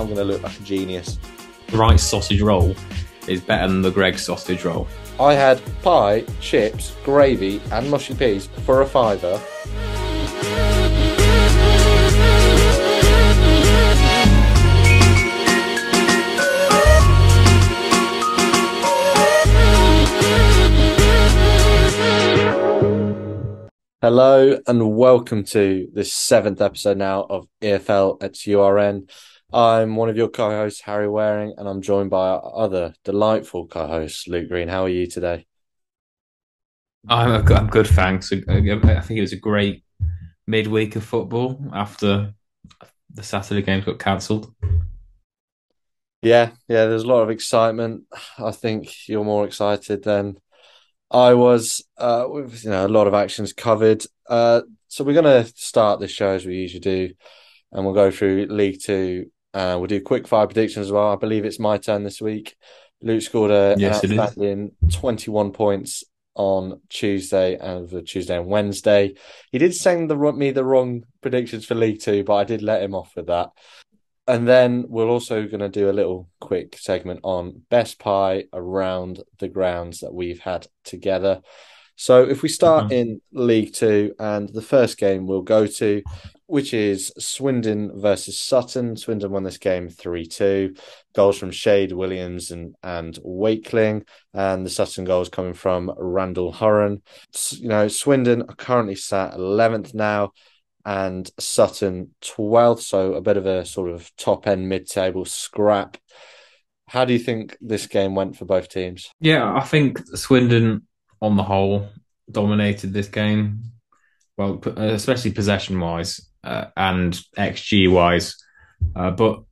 going to look like a genius. The right sausage roll is better than the Greggs sausage roll. I had pie, chips, gravy, and mushy peas for £5. Hello and welcome to this 7th episode now of EFL at URN. I'm one of your co-hosts, Harry Waring, and I'm joined by our other delightful co-host, Luke Green. How are you today? I'm good, thanks. I think it was a great midweek of football after the Saturday games got cancelled. Yeah, there's a lot of excitement. I think you're more excited than I was, with a lot of actions covered. So we're going to start this show as we usually do, and we'll go through League Two. We'll do quick fire predictions as well. I believe it's my turn this week. Luke scored an outstanding 21 points on Tuesday and Wednesday. He did send me the wrong predictions for League Two, but I did let him off with that. And then we're also going to do a little quick segment on best pie around the grounds that we've had together. So if we start in League Two, and the first game we'll go to, which is Swindon versus Sutton. Swindon won this game 3-2. Goals from Shade, Williams and Wakeling. And the Sutton goals coming from Randall Hurren. Swindon are currently sat 11th now, and Sutton 12th, so a bit of a sort of top-end mid-table scrap. How do you think this game went for both teams? Yeah, I think Swindon, on the whole, dominated this game. Well, especially possession-wise and XG-wise. But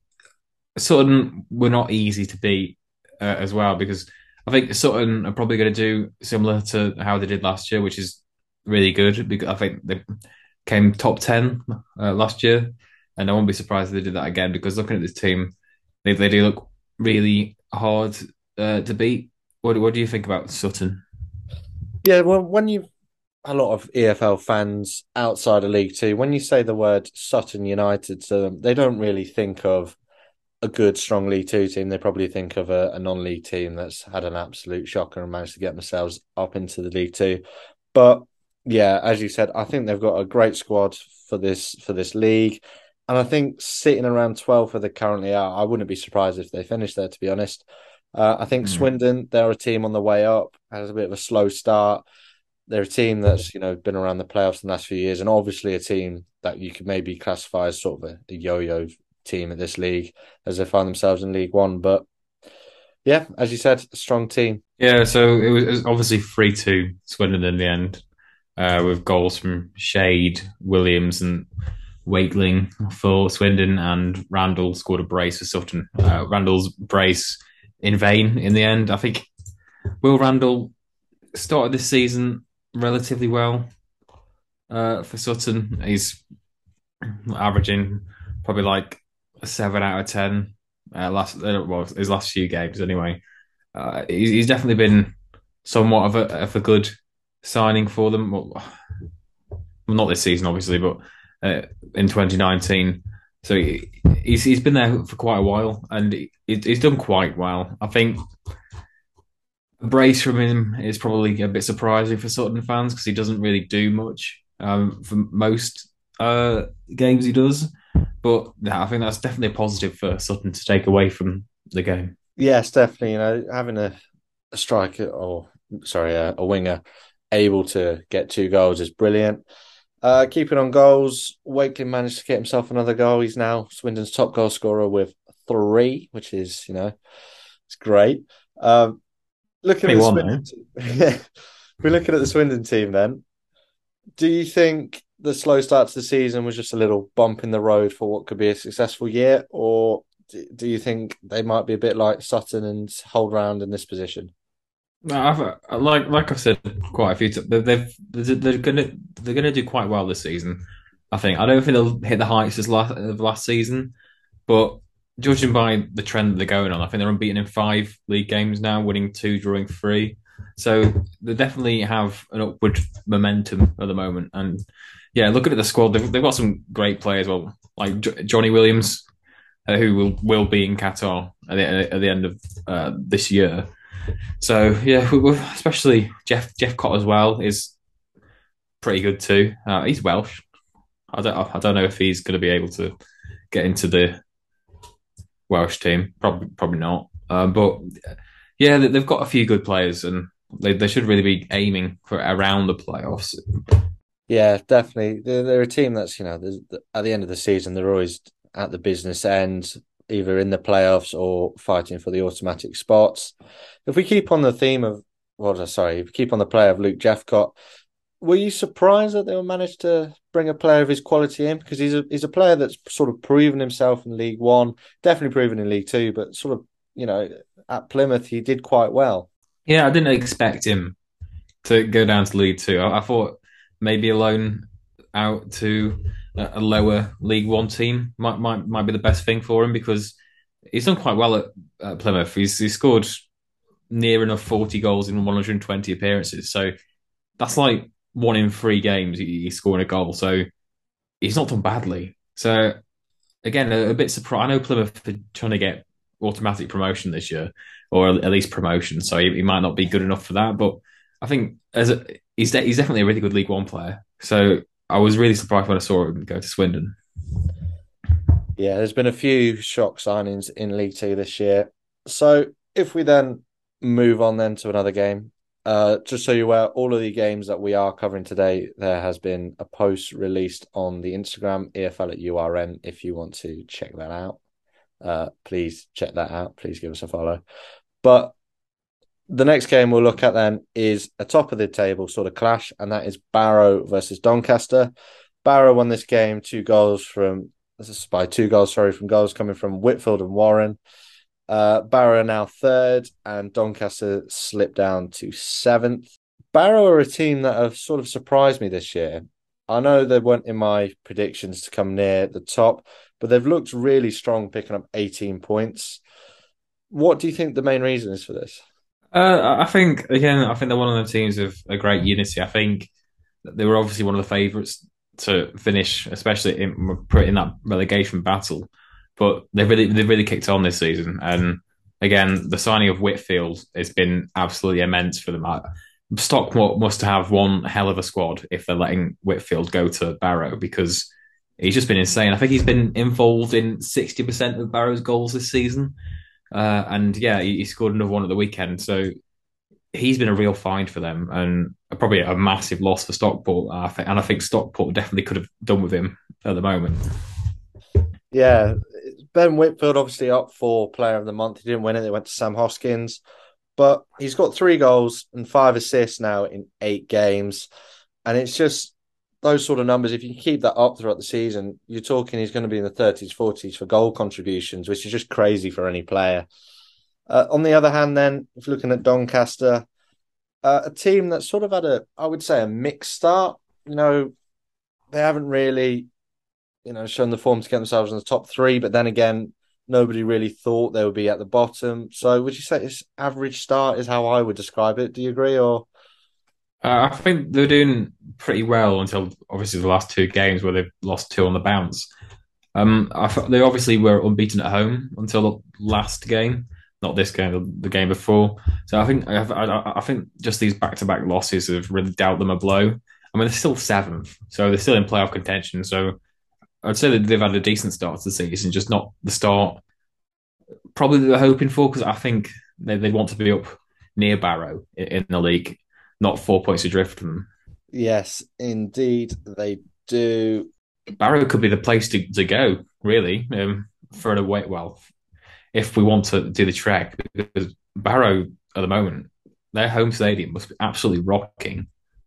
Sutton were not easy to beat as well, because I think Sutton are probably going to do similar to how they did last year, which is really good, because I think they came top 10 last year, and I won't be surprised if they did that again, because looking at this team, they do look really hard to beat. What do you think about Sutton? Yeah, well, when you a lot of EFL fans outside of League Two, when you say the word Sutton United to them, they don't really think of a good, strong League Two team. They probably think of a non-league team that's had an absolute shocker and managed to get themselves up into the League Two. But yeah, as you said, I think they've got a great squad for this league. And I think sitting around 12th where they currently are, I wouldn't be surprised if they finish there, to be honest. I think Swindon, they're a team on the way up, has a bit of a slow start. They're a team that's, been around the playoffs in the last few years, and obviously a team that you could maybe classify as sort of a yo-yo team at this league as they find themselves in League One. But yeah, as you said, a strong team. Yeah, so it was obviously 3-2 Swindon in the end, with goals from Shade, Williams and Wakeling for Swindon, and Randall scored a brace for Sutton. Randall's brace in vain in the end. I think Will Randall started this season relatively well for Sutton. He's averaging probably like a 7 out of 10 his last few games anyway. He's definitely been somewhat of a good signing for them. Well, not this season, obviously, but in 2019. So he's been there for quite a while, and he's done quite well. I think a brace from him is probably a bit surprising for Sutton fans, because he doesn't really do much for most games he does. But I think that's definitely a positive for Sutton to take away from the game. Yes, definitely. Having a striker, a winger able to get 2 goals is brilliant. Keeping on goals, Wakeling managed to get himself another goal. He's now Swindon's top goal scorer with 3, which is, it's great. Looking at the Swindon team, we're looking at the Swindon team then. Do you think the slow start to the season was just a little bump in the road for what could be a successful year, or do you think they might be a bit like Sutton and hold round in this position? No, like I've said quite a few times, they're gonna do quite well this season. I don't think they'll hit the heights of last season, but judging by the trend that they're going on, I think they're unbeaten in 5 league games now, winning 2, drawing 3. So they definitely have an upward momentum at the moment. And yeah, looking at the squad, they've got some great players. Well, like Johnny Williams who will be in Qatar at the end of this year. So yeah, especially Jeff Cott as well is pretty good too. He's Welsh. I don't know if he's going to be able to get into the Welsh team. Probably not. But yeah, they've got a few good players, and they should really be aiming for around the playoffs. Yeah, definitely. They're a team that's, at the end of the season, they're always at the business end, either in the playoffs or fighting for the automatic spots. If we keep on the theme of, well, sorry, if we keep on the play of Luke Jeffcott, were you surprised that they will manage to bring a player of his quality in? Because he's a player that's sort of proven himself in League One, definitely proven in League Two, but sort of, at Plymouth, he did quite well. Yeah, I didn't expect him to go down to League Two. I thought maybe a loan out to a lower League One team might be the best thing for him because he's done quite well at Plymouth. He's scored near enough 40 goals in 120 appearances. So that's like 1 in 3 games he's scoring a goal. So he's not done badly. So again, a bit surprised. I know Plymouth are trying to get automatic promotion this year, or at least promotion. So he might not be good enough for that. But I think he's definitely a really good League One player. So I was really surprised when I saw him go to Swindon. Yeah, there's been a few shock signings in League Two this year. So if we then move on then to another game, just so you're aware, all of the games that we are covering today, there has been a post released on the Instagram, EFL at URN, if you want to check that out. Please check that out. Please give us a follow. But the next game we'll look at then is a top of the table sort of clash, and that is Barrow versus Doncaster. Barrow won this game by 2 goals, sorry, from goals coming from Whitfield and Warren. Barrow are now third, and Doncaster slipped down to seventh. Barrow are a team that have sort of surprised me this year. I know they weren't in my predictions to come near the top, but they've looked really strong, picking up 18 points. What do you think the main reason is for this? I think they're one of the teams of a great unity. I think they were obviously one of the favourites to finish, especially in that relegation battle. But they've really kicked on this season, and again, the signing of Whitfield has been absolutely immense for them. Stockport must have one hell of a squad if they're letting Whitfield go to Barrow because he's just been insane. I think he's been involved in 60% of Barrow's goals this season. And yeah, he scored another one at the weekend. So he's been a real find for them and probably a massive loss for Stockport. And I think Stockport definitely could have done with him at the moment. Yeah, Ben Whitfield obviously up for Player of the Month. He didn't win it. They went to Sam Hoskins, but he's got 3 goals and 5 assists now in 8 games, and it's just those sort of numbers. If you can keep that up throughout the season, you're talking he's going to be in the 30s, 40s for goal contributions, which is just crazy for any player. On the other hand, then, if you're looking at Doncaster, a team that sort of had I would say, a mixed start. They haven't really, shown the form to get themselves in the top three, but then again, nobody really thought they would be at the bottom. So would you say this average start is how I would describe it? Do you agree, or? I think they're doing pretty well until obviously the last 2 games where they've lost 2 on the bounce. They obviously were unbeaten at home until the last game, not this game, the game before. So I think just these back-to-back losses have really dealt them a blow. I mean, they're still seventh, so they're still in playoff contention. So I'd say that they've had a decent start to the season, just not the start probably they're hoping for because I think they want to be up near Barrow in the league, not 4 points adrift from them. Yes, indeed, they do. Barrow could be the place to go, really, for an away. Well, if we want to do the trek, because Barrow at the moment, their home stadium must be absolutely rocking.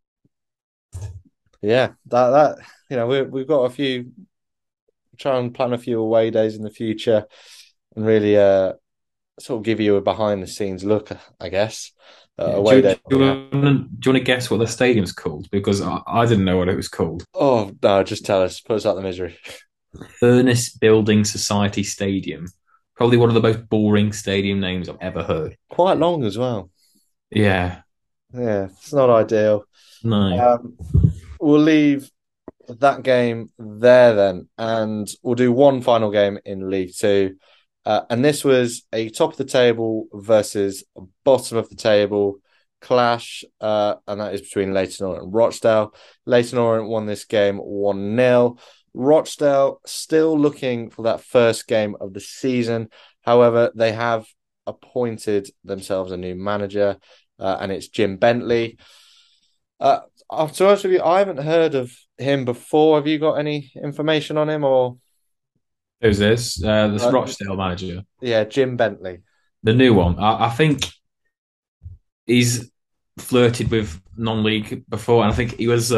Yeah, that we've got a few. Try and plan a few away days in the future, and really sort of give you a behind the scenes look, I guess. Yeah. Away day. Do you want to guess what the stadium's called? Because I didn't know what it was called. Oh no, just tell us. Put us out the misery. Furnace Building Society Stadium. Probably one of the most boring stadium names I've ever heard. Quite long as well. Yeah. Yeah, it's not ideal. No. We'll leave that game there then, and we'll do one final game in League Two. And this was a top of the table versus bottom of the table clash, and that is between Leyton Orient and Rochdale. Leyton Orient won this game 1-0. Rochdale still looking for that first game of the season. However, they have appointed themselves a new manager, and it's Jim Bentley. Uh, to be honest with you, I haven't heard of him before. Have you got any information on him or? Who's this? This Uh, Rochdale manager, yeah, Jim Bentley. the new one. I think he's flirted with non-league before, and I think he was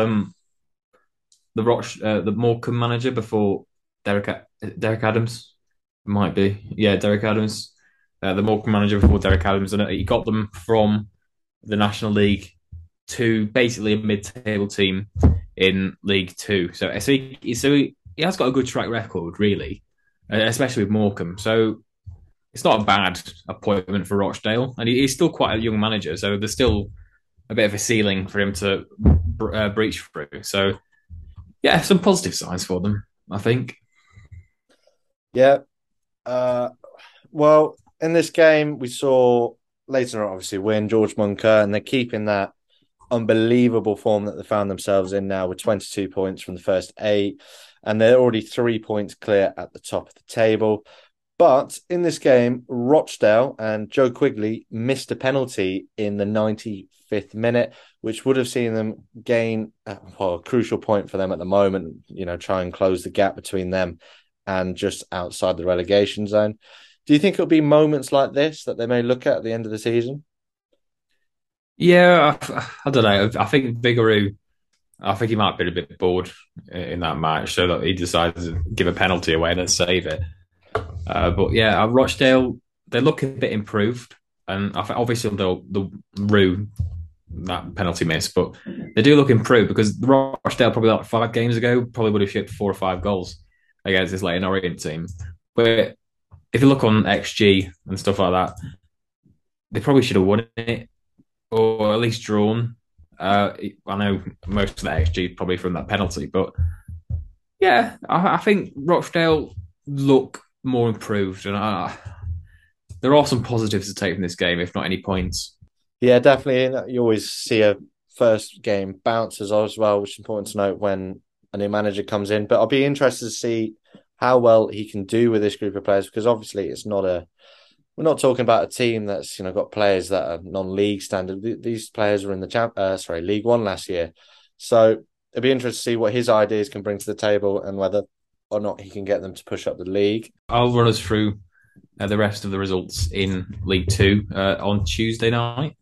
the Morecambe manager before Derek Adams. Might be, yeah, Derek Adams, the Morecambe manager before Derek Adams, and he got them from the National League to basically a mid-table team in League Two. So he has got a good track record, really, especially with Morecambe. So it's not a bad appointment for Rochdale, and he's still quite a young manager. So there's still a bit of a ceiling for him to breach through. So yeah, some positive signs for them, I think. Yeah. Uh, well, in this game, we saw Leyton Orient obviously win George Munker, and they're keeping that unbelievable form that they found themselves in now with 22 points from the first eight, and they're already 3 points clear at the top of the table. But in this game, Rochdale and Joe Quigley missed a penalty in the 95th minute, which would have seen them gain a crucial point for them at the moment, try and close the gap between them and just outside the relegation zone. Do you think it'll be moments like this that they may look at the end of the season? Yeah, I don't know. I think Vigouroux, I think he might be a bit bored in that match, so that he decided to give a penalty away and save it. But yeah, Rochdale, they look a bit improved, and I think obviously they'll rue that penalty miss, but they do look improved because Rochdale probably like 5 games ago probably would have shipped 4 or 5 goals against this Leyton Orient team. But if you look on XG and stuff like that, they probably should have won it or at least drawn. I know most of the XG is probably from that penalty, but yeah, I think Rochdale look more improved, and there are some positives to take from this game, if not any points. Yeah, definitely. You always see a first game bounce as well, which is important to note when a new manager comes in. But I'll be interested to see how well he can do with this group of players because obviously it's not a we're not talking about a team that's got players that are non-league standard. These players were in the League One last year, so it'd be interesting to see what his ideas can bring to the table and whether or not he can get them to push up the league. I'll run us through the rest of the results in League Two on Tuesday night.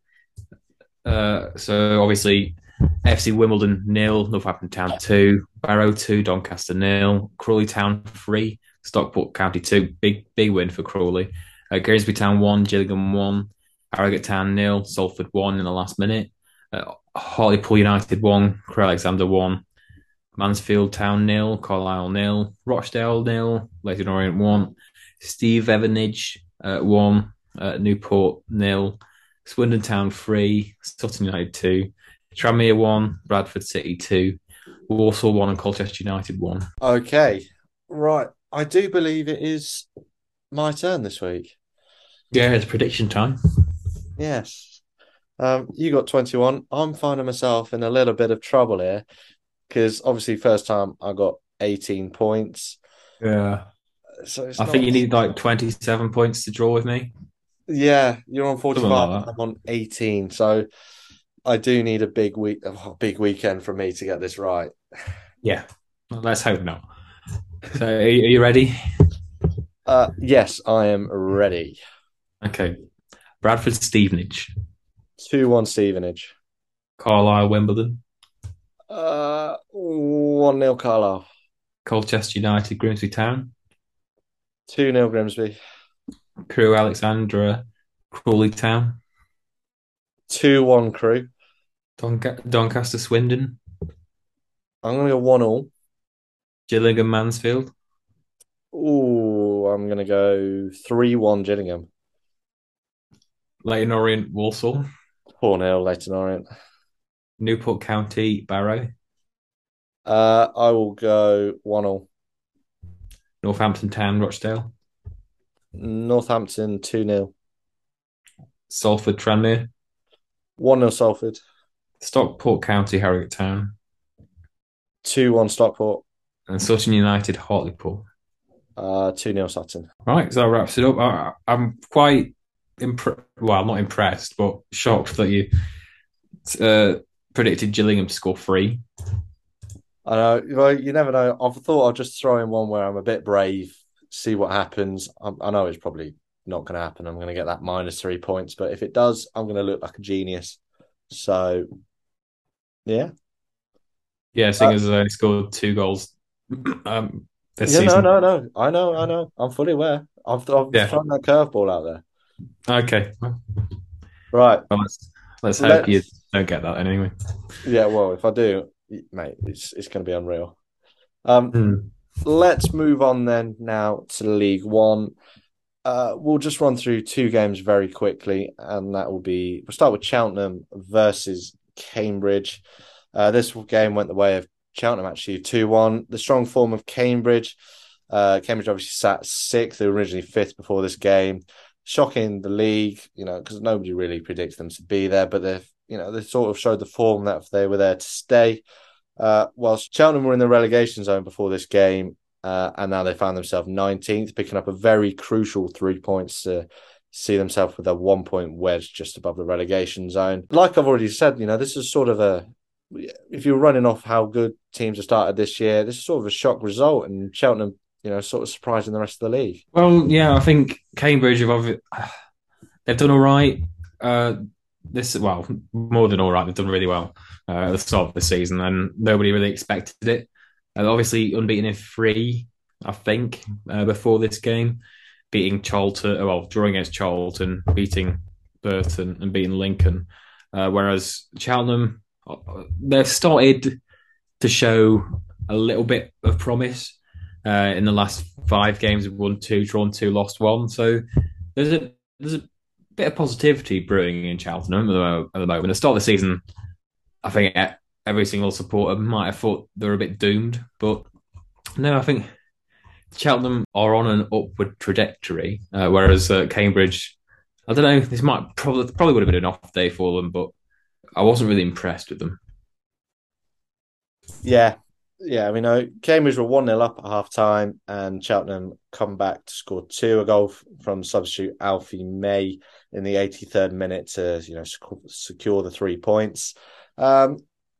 So obviously, FC Wimbledon 0, Northampton Town 2, Barrow 2, Doncaster 0, Crawley Town 3, Stockport County 2. Big win for Crawley. Grimsby Town 1, Gillingham 1, Harrogate Town 0, Salford 1 in the last minute. Hartlepool United 1, Crewe Alexandra 1, Mansfield Town 0, Carlisle 0, Rochdale 0, Leyton Orient 1, Stevenage 1, Newport 0, Swindon Town 3, Sutton United 2, Tranmere 1, Bradford City 2, Walsall 1, and Colchester United 1. Okay, right. I do believe it is my turn this week. Yeah, it's prediction time. Yes. You got 21. I'm finding myself in a little bit of trouble here because obviously first time I got 18 points. Yeah. So it's I think not. you need like 27 points to draw with me. Yeah, you're on Something 45. like that. I'm on 18. So I do need a big weekend for me to get this right. Yeah. Well, let's hope not. So, are you ready? Yes, I am ready. Okay. Bradford Stevenage, 2-1 Stevenage. Carlisle Wimbledon, 1-0 Carlisle. Colchester United Grimsby Town, 2-0 Grimsby. Crewe Alexandra Crawley Town, 2-1 Crewe. Doncaster Swindon, I'm going to go 1-1. Gillingham Mansfield, Ooh, I'm going to go 3-1 Gillingham. Leyton Orient Walsall, 4-0 Leyton Orient. Newport County Barrow, I will go 1-0. Northampton Town, Rochdale. Northampton 2-0. Salford Tranmere. 1-0 Salford. Stockport County, Harrogate Town. 2-1 Stockport. And Sutton United, Hartlepool. 2-0 Sutton. Right, so that wraps it up. I'm quite well, not impressed, but shocked that you uh, predicted Gillingham to score three. I know. Well, you never know. I've thought I'll just throw in one where I'm a bit brave, see what happens. I know it's probably not going to happen. I'm going to get that -3 points, but if it does, I'm going to look like a genius. So, yeah. Yeah, seeing as I only scored 2 goals this Yeah, no, season. no, no. I know. I'm fully aware. I've Yeah. thrown that curveball out there. Okay. Well, Right. let's hope you Let's. don't get that anyway. Yeah. Well, if I do, mate, it's going to be unreal. Um, Hmm. let's move on then now to League One. We'll just run through two games very quickly, and that will be we'll start with Cheltenham versus Cambridge. This game went the way of Cheltenham actually 2-1. The strong form of Cambridge. Cambridge obviously sat sixth. They were originally fifth before this game. Shocking the league, because nobody really predicted them to be there, but they sort of showed the form that they were there to stay. Whilst Cheltenham were in the relegation zone before this game, and now they found themselves 19th, picking up a very crucial 3 points to see themselves with a 1 point wedge just above the relegation zone. Like I've already said, this is sort of if you're running off how good teams have started this year, this is sort of a shock result, and Cheltenham, sort of surprising the rest of the league. Well, yeah, I think Cambridge they've done all right. More than all right. They've done really well at the start of the season, and nobody really expected it. Obviously, unbeaten in three, I think, before this game, beating Charlton, drawing against Charlton, beating Burton, and beating Lincoln. Whereas Cheltenham, they've started to show a little bit of promise. In the last 5 games, we've won two, drawn two, lost one. So there's a bit of positivity brewing in Cheltenham at the moment. At the start of the season, I think every single supporter might have thought they were a bit doomed, but no, I think Cheltenham are on an upward trajectory, whereas Cambridge, I don't know, this might probably would have been an off day for them, but I wasn't really impressed with them. Yeah. Yeah, I mean, Cambridge were 1-0 up at half time, and Cheltenham come back to score two, a goal from substitute Alfie May in the 83rd minute to secure the 3 points. How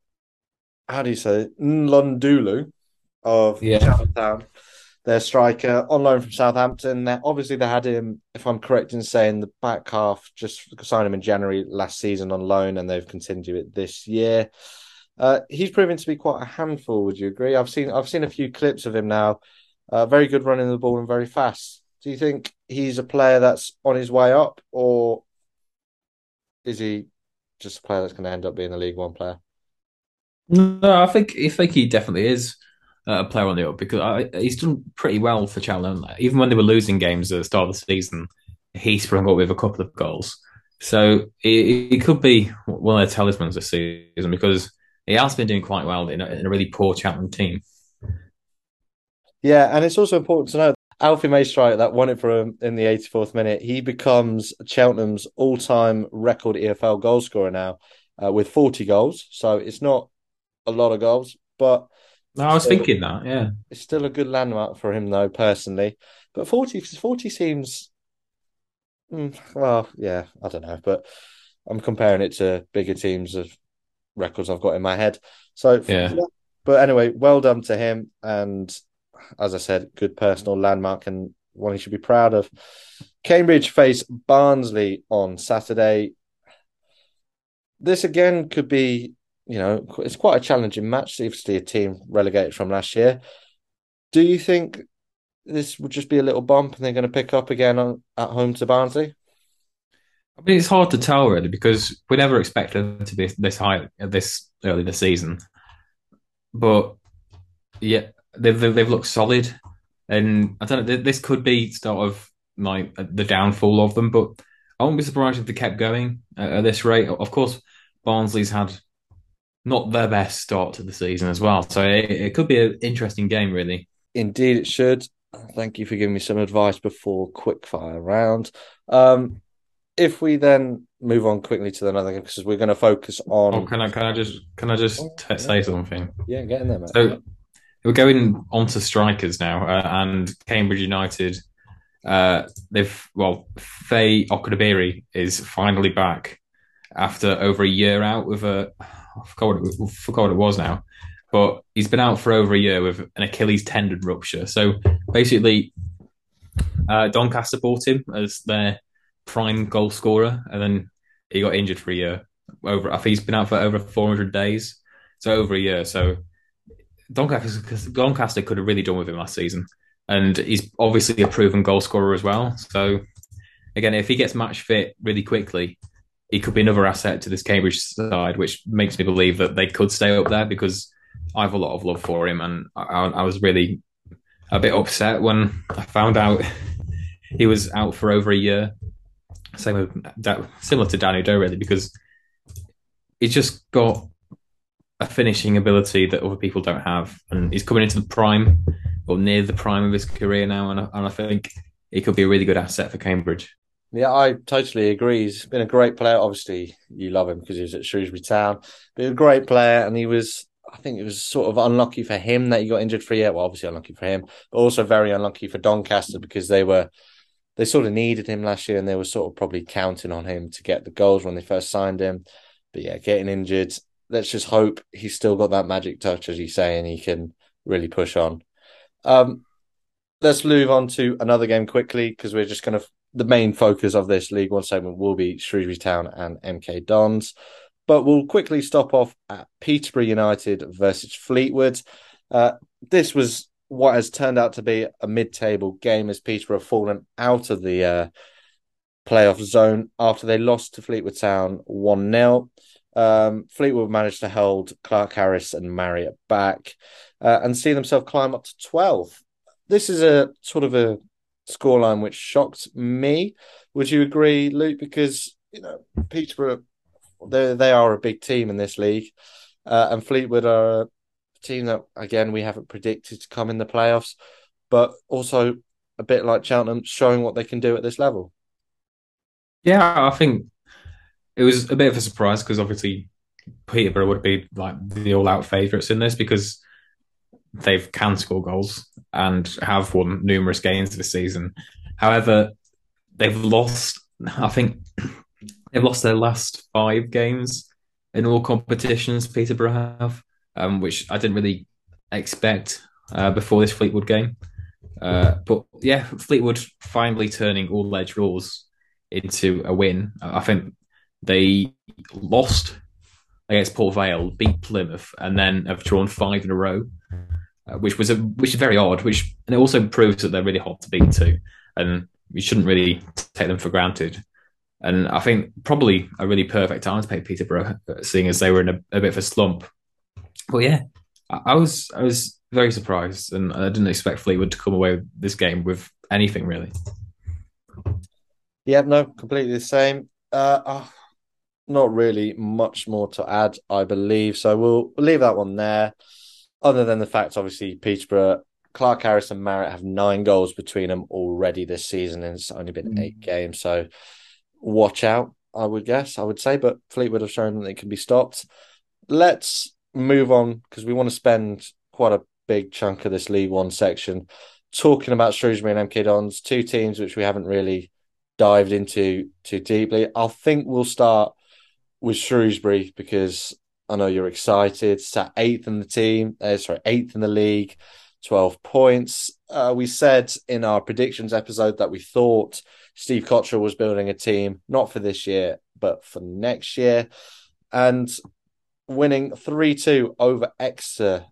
do you say it? Nlundulu of Yeah. Cheltenham, their striker, on loan from Southampton. Obviously, they had him, if I'm correct in saying, the back half, just signed him in January last season on loan, and they've continued it this year. He's proven to be quite a handful. Would you agree? I've seen a few clips of him now. Very good running the ball and very fast. Do you think he's a player that's on his way up, or is he just a player that's going to end up being a League One player? No, I think he definitely is a player on the up because he's done pretty well for Cheltenham. Even when they were losing games at the start of the season, he sprung up with a couple of goals. So it could be one of their talismans this season because he has been doing quite well in a really poor Cheltenham team. Yeah, and it's also important to know Alfie May striker that won it for him in the 84th minute. He becomes Cheltenham's all-time record EFL goal scorer now with 40 goals. So it's not a lot of goals, but No, I was still, thinking that, yeah. it's still a good landmark for him, though, personally. But 40 seems, well, yeah, I don't know. But I'm comparing it to bigger teams of records I've got in my head. So, Yeah. yeah. But anyway, well done to him. And as I said, good personal landmark and one he should be proud of. Cambridge face Barnsley on Saturday. This again could be, it's quite a challenging match. Obviously, a team relegated from last year. Do you think this would just be a little bump and they're going to pick up again at home to Barnsley? I mean, it's hard to tell really because we never expected them to be this high this early this season. But yeah, they've looked solid, and I don't know. This could be sort of like the downfall of them, but I wouldn't be surprised if they kept going at this rate. Of course, Barnsley's had not their best start to the season as well. So it could be an interesting game, really. Indeed, it should. Thank you for giving me some advice before quickfire round. Um, if we then move on quickly to another game, because we're going to focus Oh, on. can I just Oh, yeah, say something? yeah, get in there, mate. So we're going on to strikers now, and Cambridge United. They've Faye Okunabiri is finally back after over a year out with forgot what it was now, but he's been out for over a year with an Achilles tendon rupture. So basically, Doncaster bought him as their prime goal scorer, and then he got injured for a year. I think he's been out for over 400 days, so over a year. So Doncaster could have really done with him last season, and he's obviously a proven goal scorer as well. So again, if he gets match fit really quickly, he could be another asset to this Cambridge side, which makes me believe that they could stay up there because I have a lot of love for him, and I was really a bit upset when I found out he was out for over a year. Same with similar to Danny Doe, really, because he's just got a finishing ability that other people don't have, and he's coming into the prime or near the prime of his career now, and I think he could be a really good asset for Cambridge. Yeah, I totally agree. He's been a great player. Obviously, you love him because he was at Shrewsbury Town. But a great player, and he was. I think it was sort of unlucky for him that he got injured for a year. Well, obviously unlucky for him, but also very unlucky for Doncaster because they sort of needed him last year, and they were sort of probably counting on him to get the goals when they first signed him. But yeah, getting injured. Let's just hope he's still got that magic touch, as you say, and he can really push on. Um, let's move on to another game quickly because we're just going to the main focus of this League One segment will be Shrewsbury Town and MK Dons. But we'll quickly stop off at Peterborough United versus Fleetwood. This was what has turned out to be a mid-table game as Peterborough have fallen out of the playoff zone after they lost to Fleetwood Town 1-0. Fleetwood managed to hold Clark Harris and Marriott back and see themselves climb up to 12. This is a sort of a scoreline which shocked me. Would you agree, Luke? Because Peterborough, they are a big team in this league, and Fleetwood are a team that again we haven't predicted to come in the playoffs, but also a bit like Cheltenham, showing what they can do at this level. Yeah, I think it was a bit of a surprise because obviously Peterborough would be like the all-out favourites in this because they can score goals and have won numerous games this season. However, they've lost. I think they've lost their last 5 games in all competitions. Peterborough have, which I didn't really expect before this Fleetwood game. But yeah, Fleetwood finally turning all their draws into a win. I think they lost against Port Vale, beat Plymouth, and then have drawn 5 in a row, which is very odd. And it also proves that they're really hard to beat too, and we shouldn't really take them for granted. And I think probably a really perfect time to play Peterborough, seeing as they were in a bit of a slump. But yeah, I was very surprised, and I didn't expect Fleetwood to come away with this game with anything really. Yeah, no, completely the same. Not really much more to add, I believe. So we'll leave that one there. Other than the fact, obviously, Peterborough, Clark Harris and Marriott have 9 goals between them already this season, and it's only been 8 games. So watch out, I would guess, I would say. But Fleetwood have shown that they can be stopped. Let's move on because we want to spend quite a big chunk of this League One section talking about Shrewsbury and MK Dons, 2 teams which we haven't really dived into too deeply. I think we'll start with Shrewsbury because I know you're excited. Sat 8th in the team, 8th in the league, 12 points. We said in our predictions episode that we thought Steve Cottrell was building a team, not for this year, but for next year. And winning 3-2 over Exeter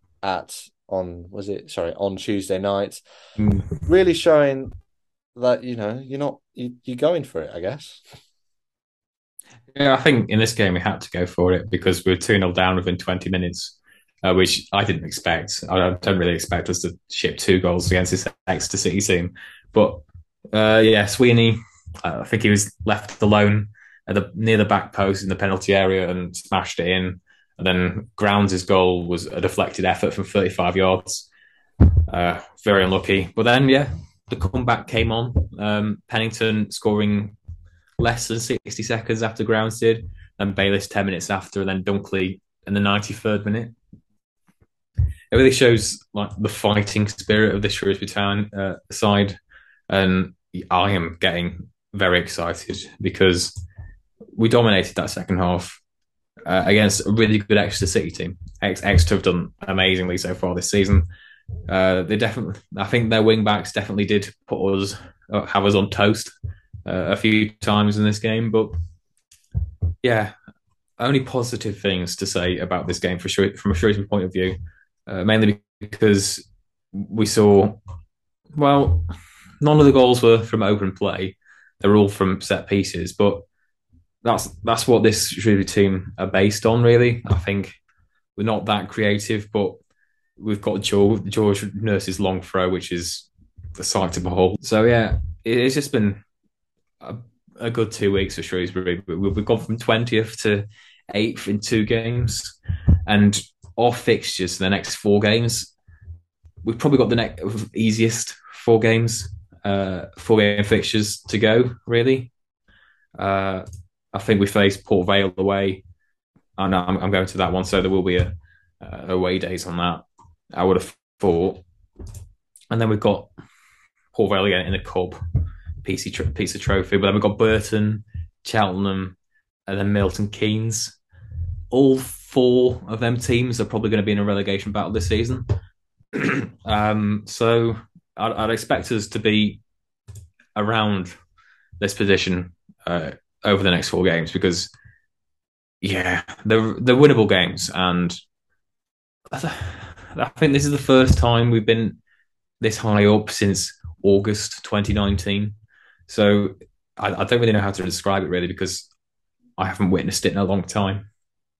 on Tuesday night. Really showing that, you're going for it, I guess. Yeah, I think in this game we had to go for it because we were 2-0 down within 20 minutes, which I didn't expect. I don't really expect us to ship 2 goals against this Exeter City team. But yeah, Sweeney, I think he was left alone near the back post in the penalty area and smashed it in. And then Grounds' goal was a deflected effort from 35 yards. Very unlucky. But then, yeah, the comeback came on. Pennington scoring less than 60 seconds after Grounds did, and Bayliss 10 minutes after, and then Dunkley in the 93rd minute. It really shows like the fighting spirit of the Shrewsbury Town side, and I am getting very excited because we dominated that second half against a really good Exeter City team. Exeter have done amazingly so far this season. They definitely, I think their wing backs definitely did put us have us on toast a few times in this game, but yeah, only positive things to say about this game for sure from a Shrewsbury point of view, mainly because we saw well, none of the goals were from open play; they were all from set pieces, but that's what this Shrewsbury team are based on. Really, I think we're not that creative, but we've got George Nurse's long throw, which is the sight to behold. So yeah, it's just been a good 2 weeks for Shrewsbury. We've gone from 20th to 8th in 2 games, and our fixtures the next 4 games, we've probably got the next easiest 4 games, 4 game fixtures to go. Really, uh, I think we face Port Vale away. And I'm going to that one, so there will be a away days on that. I would have thought, and then we've got Port Vale again in the cup, piece of trophy. But then we've got Burton, Cheltenham, and then Milton Keynes. All 4 of them teams are probably going to be in a relegation battle this season. So I'd expect us to be around this position over the next 4 games because yeah, they're winnable games, and I think this is the first time we've been this high up since August 2019. So I don't really know how to describe it really because I haven't witnessed it in a long time.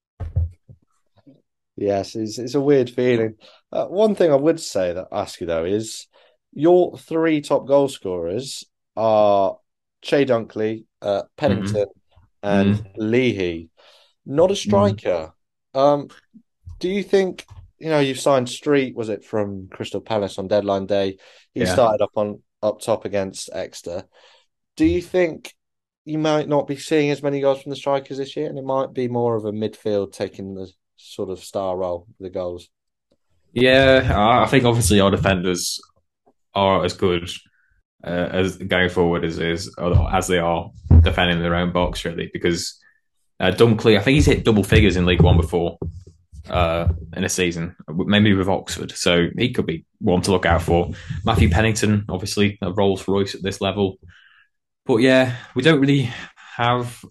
Yes, it's a weird feeling. One thing I would say that ask you though is your three top goal scorers are Che Dunkley, Mm-hmm. Pennington, and Mm-hmm. Leahy. Not a striker. Um, do you think you've signed Street? Was it from Crystal Palace on deadline day? He Yeah. started up top against Exeter. Do you think you might not be seeing as many goals from the strikers this year, and it might be more of a midfield taking the sort of star role for the goals? Yeah, I think obviously our defenders are as good as going forward as they are defending their own box, really. Because Dunkley, I think he's hit double figures in League One before in a season, maybe with Oxford, so he could be one to look out for. Matthew Pennington, obviously, a Rolls Royce at this level, but yeah, we don't really have.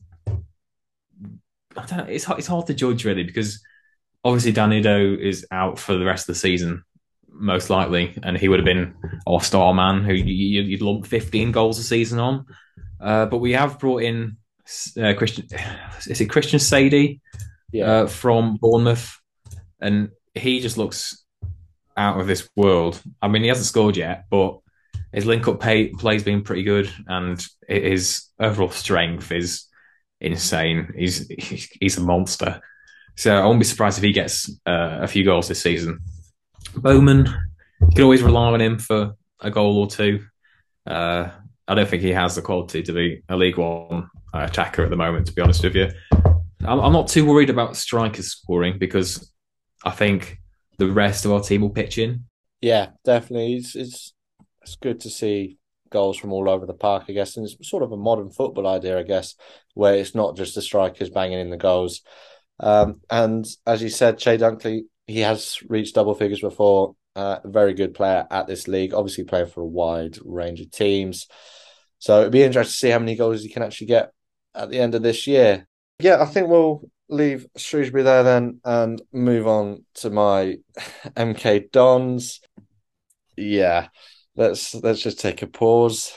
I don't know, it's hard to judge really because obviously Danido is out for the rest of the season, most likely, and he would have been our star man who you'd lump 15 goals a season on. But we have brought in Christian. Is it Christian Sadie Yeah, from Bournemouth, and he just looks out of this world. I mean, he hasn't scored yet, but his link-up play's been pretty good, and his overall strength is insane. He's a monster. So I won't be surprised if he gets a few goals this season. Bowman, you can always rely on him for a goal or two. Uh, I don't think he has the quality to be a League One attacker at the moment, to be honest with you. I'm not too worried about strikers scoring because I think the rest of our team will pitch in. yeah, definitely. It's good to see goals from all over the park, I guess, and it's sort of a modern football idea, I guess, where it's not just the strikers banging in the goals. And as you said, Che Dunkley, he has reached double figures before. A very good player at this league, obviously playing for a wide range of teams. So it'd be interesting to see how many goals he can actually get at the end of this year. Yeah, I think we'll leave Shrewsbury there then and move on to my MK Dons. Yeah, let's just take a pause.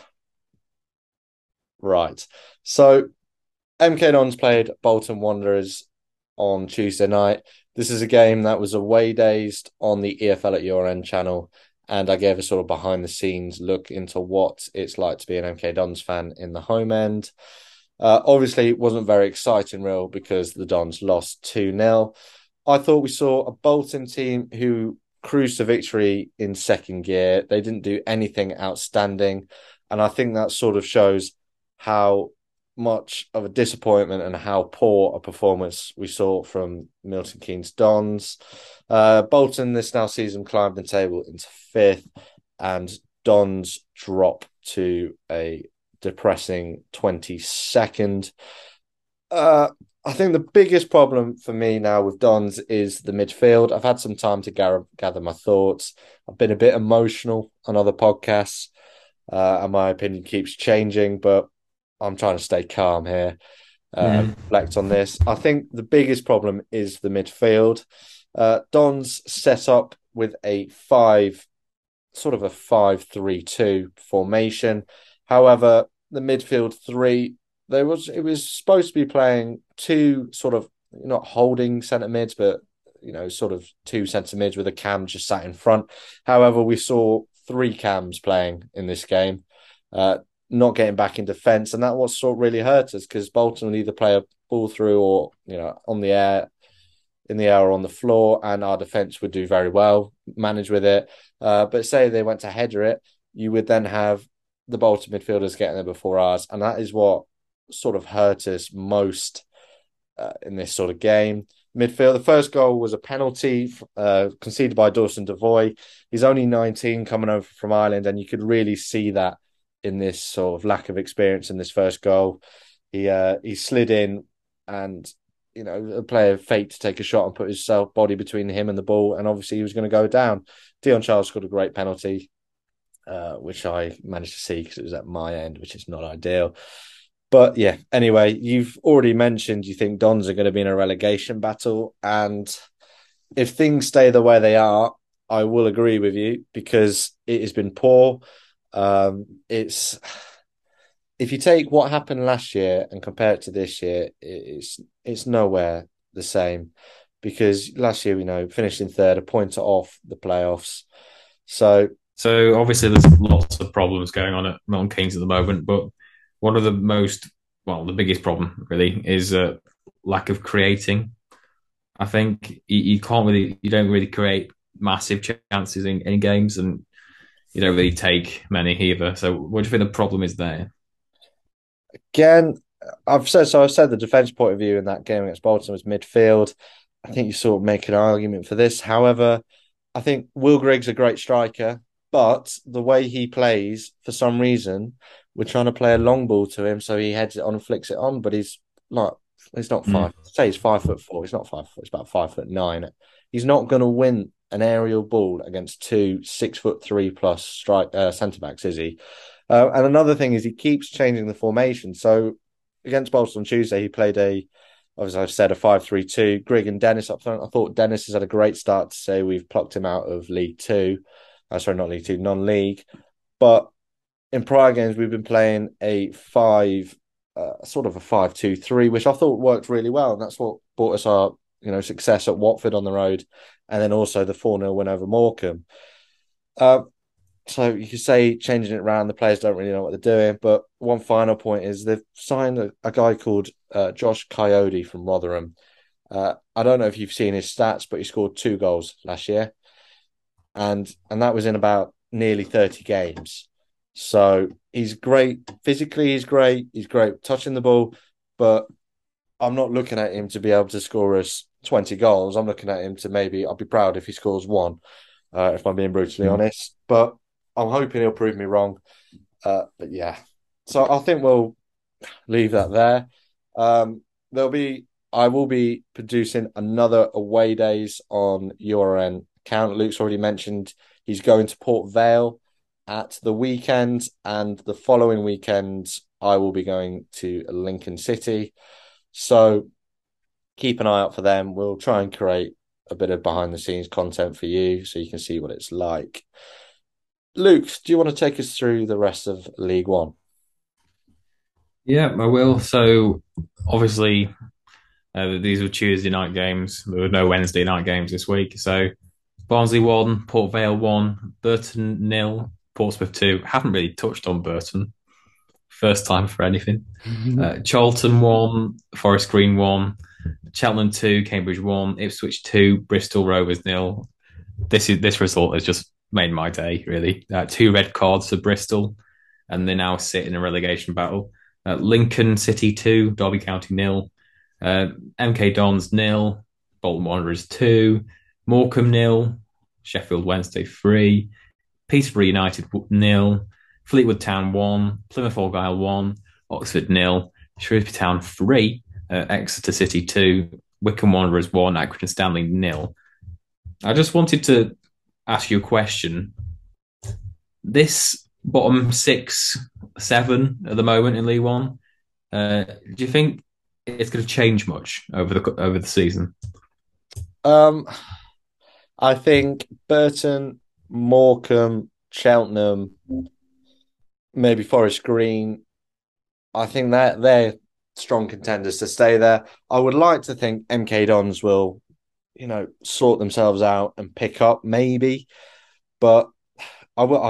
Right. So MK Dons played Bolton Wanderers on Tuesday night. This is a game that was away dazed on the EFL at Your End channel, and I gave a sort of behind the scenes look into what it's like to be an MK Dons fan in the home end. Obviously, it wasn't very exciting, real, because the Dons lost 2-0. I thought we saw a Bolton team who cruised to victory in second gear. They didn't do anything outstanding. And I think that sort of shows how much of a disappointment and how poor a performance we saw from Milton Keynes Dons. Bolton this now season climbed the table into fifth, and Dons drop to a depressing 22nd. I think the biggest problem for me now with Dons is the midfield. I've had some time to gather my thoughts. I've been a bit emotional on other podcasts, and my opinion keeps changing, but I'm trying to stay calm here and reflect on this. I think the biggest problem is the midfield. Dons set up with a sort of a 5-3-2 formation. However, the midfield three, it was supposed to be playing two sort of not holding centre mids, but sort of two centre mids with a cam just sat in front. However, we saw three cams playing in this game, not getting back in defence, and that was sort of really hurt us because Bolton would either play a ball through or on the air, in the air or on the floor, and our defence would do very well, manage with it. But say they went to header it, you would then have the Bolton midfielders getting there before ours, and that is what sort of hurt us most in this sort of game. Midfield, the first goal was a penalty conceded by Dawson Devoy. He's only 19, coming over from Ireland, and you could really see that in this sort of lack of experience in this first goal. He slid in, and a player faked to take a shot and put his body between him and the ball, and obviously he was going to go down. Dion Charles scored a great penalty, which I managed to see because it was at my end, which is not ideal. But yeah, anyway, you've already mentioned you think Dons are going to be in a relegation battle. And if things stay the way they are, I will agree with you because it has been poor. If you take what happened last year and compare it to this year, it's nowhere the same because last year, finished in third, a point off the playoffs. So obviously there's lots of problems going on at Milton Keynes at the moment, but one of the biggest problem really is lack of creating. I think you don't really create massive chances in games, and you don't really take many either. So what do you think the problem is there? Again, I've said the defence point of view in that game against Bolton was midfield. I think you sort of make an argument for this. However, I think Will Grigg's a great striker, but the way he plays, for some reason, we're trying to play a long ball to him, so he heads it on and flicks it on. But he's not five. Say he's 5'4". He's not 5 foot. He's about 5'9". He's not going to win an aerial ball against two 6'3" plus centre backs, is he? And another thing is he keeps changing the formation. So against Bolton on Tuesday, he played as I've said, a 5-3-2. Grigg and Dennis up front. I thought Dennis has had a great start to say we've plucked him out of League Two. Sorry, not League Two, non-league. But in prior games, we've been playing sort of a 5-2-3, which I thought worked really well. And that's what brought us our, success at Watford on the road. And then also the 4-0 win over Morecambe. So you could say changing it around, the players don't really know what they're doing. But one final point is they've signed a guy called Josh Coyote from Rotherham. I don't know if you've seen his stats, but he scored 2 goals last year. And that was in about nearly 30 games. So he's great. Physically, he's great. He's great touching the ball. But I'm not looking at him to be able to score us 20 goals. I'm looking at him to I'll be proud if he scores 1, if I'm being brutally honest. But I'm hoping he'll prove me wrong. But yeah. So I think we'll leave that there. I will be producing another away days on URN account. Luke's already mentioned he's going to Port Vale at the weekend, and the following weekend I will be going to Lincoln City. So keep an eye out for them. We'll try and create a bit of behind the scenes content for you so you can see what it's like. Luke, do you want to take us through the rest of League One? Yeah, I will. So obviously these were Tuesday night games. There were no Wednesday night games this week. So Barnsley 1, Port Vale 1, Burton 0, Portsmouth 2. Haven't really touched on Burton. First time for anything. Charlton 1, Forest Green 1, Cheltenham 2, Cambridge 1, Ipswich 2, Bristol Rovers 0. This result has just made my day, really. Two red cards for Bristol, and they now sit in a relegation battle. Lincoln City 2, Derby County 0, MK Dons 0, Bolton Wanderers 2, Morecambe 0, Sheffield Wednesday 3, Peterborough United 0, Fleetwood Town 1, Plymouth Argyle 1, Oxford 0, Shrewsbury Town 3, Exeter City 2, Wycombe Wanderers 1, Accrington Stanley 0. I just wanted to ask you a question. This bottom 6, 7 at the moment in League One, do you think it's going to change much over the season? Um, I think Burton, Morecambe, Cheltenham, maybe Forest Green. I think that they're strong contenders to stay there. I would like to think MK Dons will, sort themselves out and pick up maybe, but I will.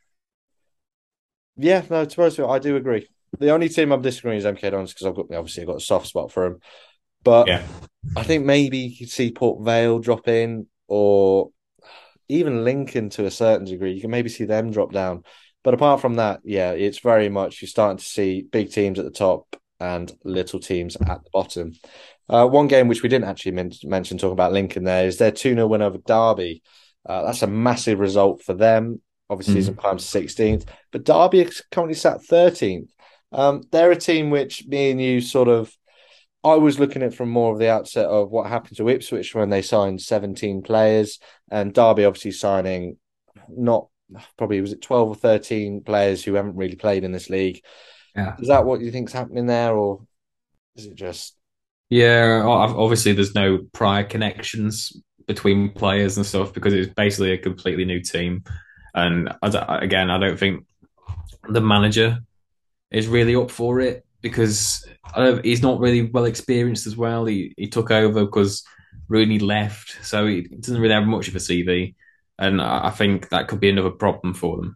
Yeah, no, to be honest with you, I do agree. The only team I'm disagreeing is MK Dons because I've got a soft spot for them, but Yeah. I think maybe you could see Port Vale drop in or even Lincoln to a certain degree. You can maybe see them drop down. But apart from that, yeah, it's very much you're starting to see big teams at the top and little teams at the bottom. One game which we didn't actually mention talking about Lincoln there is their 2-0 win over Derby. That's a massive result for them. Obviously, season climbs 16th, but Derby is currently sat 13th. They're a team which me and you sort of I was looking at from more of the outset of what happened to Ipswich when they signed 17 players, and Derby obviously signing not probably was it 12 or 13 players who haven't really played in this league. Yeah. Is that what you think's happening there, or is it just? Yeah, obviously there's no prior connections between players and stuff because it's basically a completely new team. And again, I don't think the manager is really up for it because he's not really well experienced as well. He took over because Rooney left, so he doesn't really have much of a CV. And I think that could be another problem for them.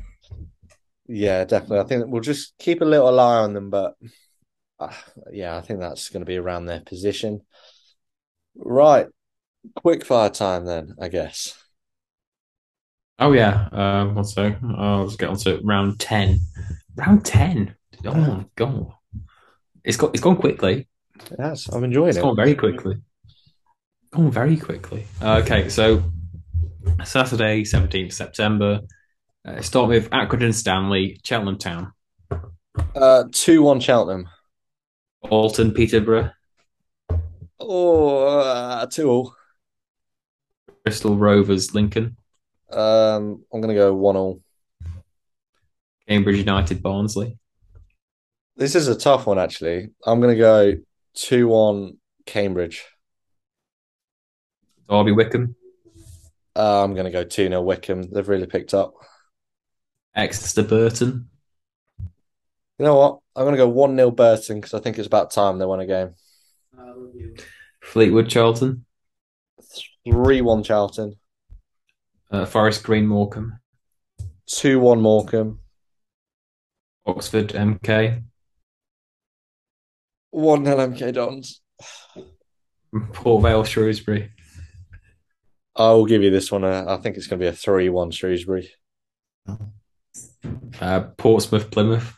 Yeah, definitely. I think we'll just keep a little eye on them, but yeah, I think that's going to be around their position. Right, quick fire time then, I guess. Oh yeah, so let's get on to round 10. Round 10. Oh my god, it's gone quickly. Yes, I'm enjoying It's it. gone very quickly. Gone very quickly. Okay, so Saturday, 17th September. Start with Accrington Stanley, Cheltenham Town, 2-1 Cheltenham. Alton Peterborough, Oh, 2-all. Bristol Rovers Lincoln, I'm gonna go 1-all. Cambridge United Barnsley, This is a tough one, actually. I'm gonna go 2-1 Cambridge. Derby Wycombe, I'm gonna go 2-0 Wickham. They've really picked up. Exeter Burton, You know what? I'm gonna go 1-0 Burton because I think it's about time they won a game. Fleetwood Charlton, 3-1 Charlton. Forest Green Morecambe, 2-1 Morecambe. Oxford MK, 1-0 MK Dons. Port Vale Shrewsbury, I will give you this one. I think it's going to be a 3-1 Shrewsbury. Portsmouth Plymouth,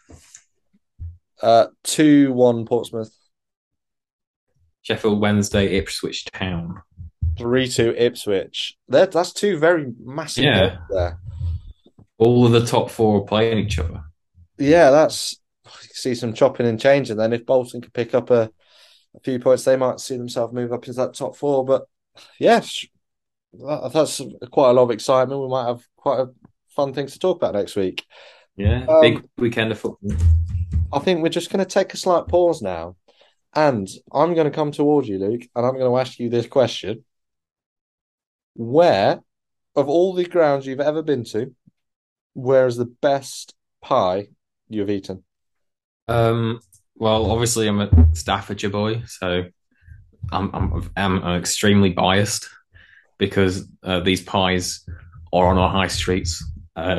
2-1 Portsmouth. Sheffield Wednesday Ipswich Town. 3-2 Ipswich. That's two very massive games there. All of the top four are playing each other. Yeah, that's you see some chopping and changing. Then if Bolton could pick up a few points, they might see themselves move up into that top four. But yes, that's quite a lot of excitement. We might have quite a fun things to talk about next week. Yeah, big weekend of football. I think we're just going to take a slight pause now. And I'm going to come towards you, Luke, and I'm going to ask you this question. Where, of all the grounds you've ever been to, where is the best pie you've eaten? Well, obviously I'm a Staffordshire boy, so I'm extremely biased because these pies are on our high streets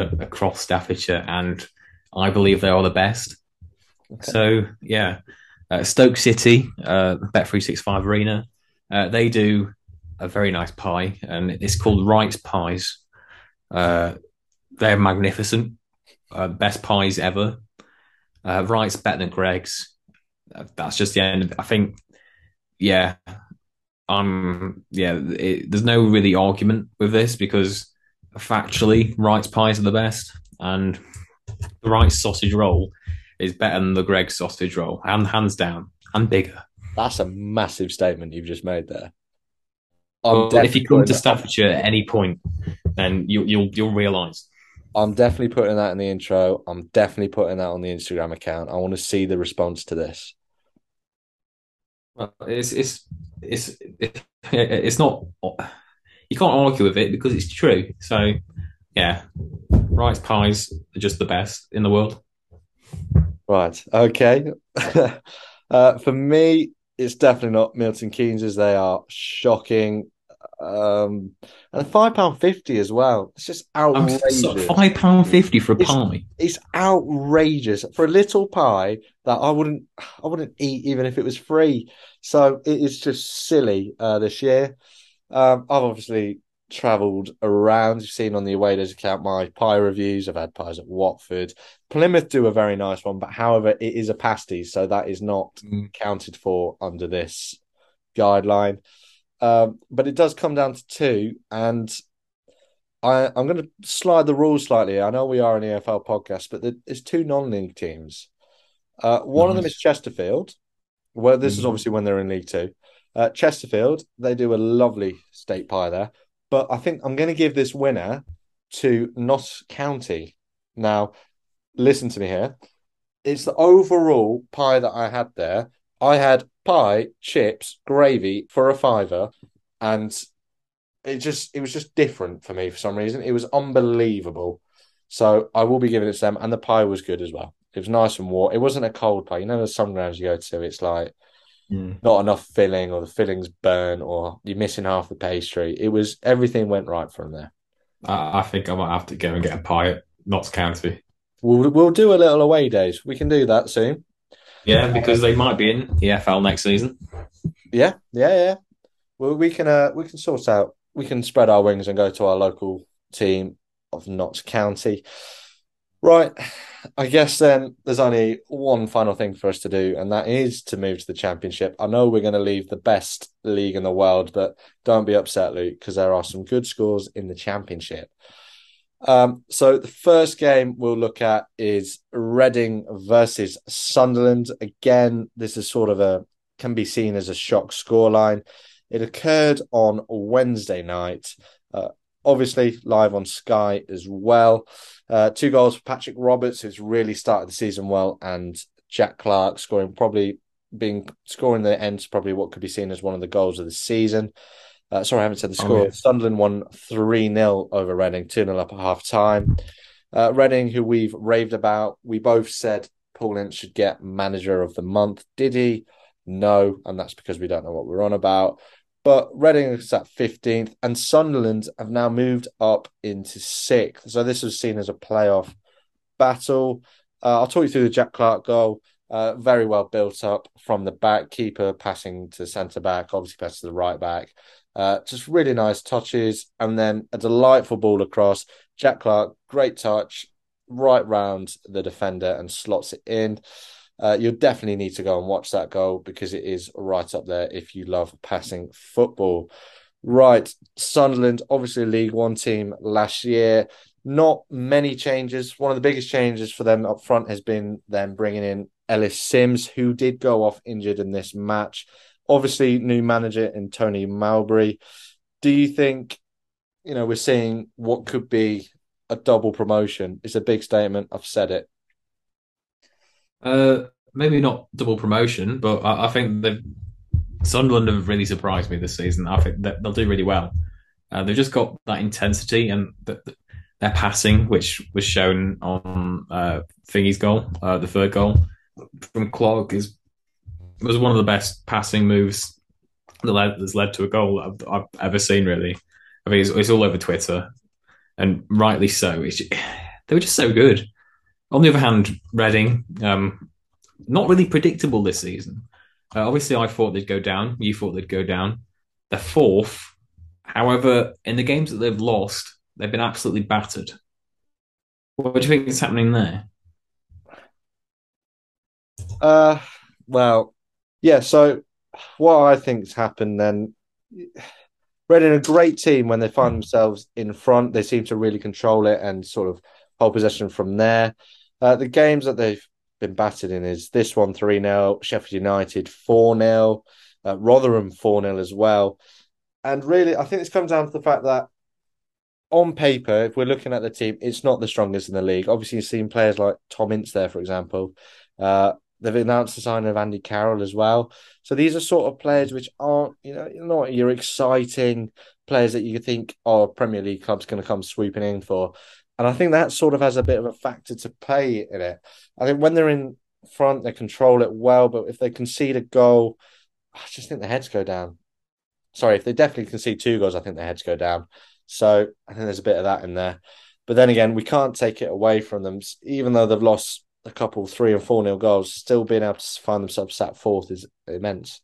across Staffordshire, and I believe they are the best. Okay. So yeah, Stoke City, Bet365 Arena, they do a very nice pie, and it's called Wright's Pies. They're magnificent, best pies ever. Wright's better than Greg's. That's just the end of it. I think, yeah, there's no really argument with this because factually, Wright's pies are the best, and the Wright's sausage roll is better than the Greg's sausage roll, and hands down, and bigger. That's a massive statement you've just made there. Well, if you come to Staffordshire at any point, then you'll realise. I'm definitely putting that in the intro. I'm definitely putting that on the Instagram account. I want to see the response to this. Well, it's not. You can't argue with it because it's true. So, yeah, Wright's pies are just the best in the world. Right. Okay. For me, it's definitely not Milton Keynes, as they are shocking. And £5.50 as well. It's just outrageous. £5.50 for a pie. It's outrageous for a little pie that I wouldn't eat even if it was free. So it is just silly this year. I've obviously travelled around. You've seen on the Away Days account my pie reviews. I've had pies at Watford. Plymouth do a very nice one, but however, it is a pasty, so that is not counted for under this guideline. But it does come down to two, and I'm going to slide the rules slightly. I know we are an EFL podcast, but there's two non-league teams. One of them is Chesterfield. Well, this is obviously when they're in League Two. Chesterfield, they do a lovely steak pie there. But I think I'm going to give this winner to Notts County. Now, listen to me here. It's the overall pie that I had there. I had pie, chips, gravy for a £5, and it was just different for me for some reason. It was unbelievable. So I will be giving it to them, and the pie was good as well. It was nice and warm. It wasn't a cold pie. You know, there's some grounds you go to, it's like not enough filling, or the filling's burnt, or you're missing half the pastry. Everything went right from there. I think I might have to go and get a pie at Notts County. We'll do a little Away Days. We can do that soon. Yeah, because they might be in EFL next season. Yeah. Well, we can sort out. We can spread our wings and go to our local team of Notts County. Right. I guess then there's only one final thing for us to do, and that is to move to the Championship. I know we're going to leave the best league in the world, but don't be upset, Luke, because there are some good scores in the Championship. So the first game we'll look at is Reading versus Sunderland. Again, this is can be seen as a shock scoreline. It occurred on Wednesday night, obviously live on Sky as well. 2 goals for Patrick Roberts, who's really started the season well, and Jack Clark scoring the end, probably what could be seen as one of the goals of the season. Sorry, I haven't said the score. Sunderland won 3-0 over Reading, 2-0 up at half time. Reading, who we've raved about, we both said Paul Ince should get manager of the month. Did he? No, and that's because we don't know what we're on about. But Reading is at 15th, and Sunderland have now moved up into 6th. So this was seen as a playoff battle. I'll talk you through the Jack Clark goal. Very well built up from the back. Keeper passing to centre-back, obviously passing to the right-back. Just really nice touches, and then a delightful ball across. Jack Clark, great touch, right round the defender and slots it in. You'll definitely need to go and watch that goal because it is right up there if you love passing football. Right, Sunderland, obviously a League One team last year. Not many changes. One of the biggest changes for them up front has been them bringing in Ellis Sims, who did go off injured in this match. Obviously, new manager in Tony Mowbray. Do you think, we're seeing what could be a double promotion? It's a big statement. I've said it. Maybe not double promotion, but I think Sunderland have really surprised me this season. I think that they'll do really well. They've just got that intensity, and their passing, which was shown on Thingy's goal, the third goal from Clark, was one of the best passing moves that's led to a goal that I've ever seen, really. I mean, it's all over Twitter, and rightly so. They were just so good. On the other hand, Reading, not really predictable this season. Obviously, I thought they'd go down. You thought they'd go down. They're fourth. However, in the games that they've lost, they've been absolutely battered. What do you think is happening there? Uh, well, yeah. So what I think's happened then, Reading a great team when they find themselves in front. They seem to really control it and sort of hold possession from there. The games that they've been battered in is this one 3-0, Sheffield United 4-0, Rotherham 4-0 as well. And really, I think this comes down to the fact that on paper, if we're looking at the team, it's not the strongest in the league. Obviously, you've seen players like Tom Ince there, for example. They've announced the signing of Andy Carroll as well. So these are sort of players which aren't, not your exciting players that you think, oh, Premier League club's going to come swooping in for. And I think that sort of has a bit of a factor to play in it. I think when they're in front, they control it well, but if they concede a goal, I just think the heads go down. Sorry, if they definitely concede 2 goals, I think the heads go down. So I think there's a bit of that in there. But then again, we can't take it away from them. Even though they've lost a couple 3 and 4-0 goals, still being able to find themselves sat fourth is immense.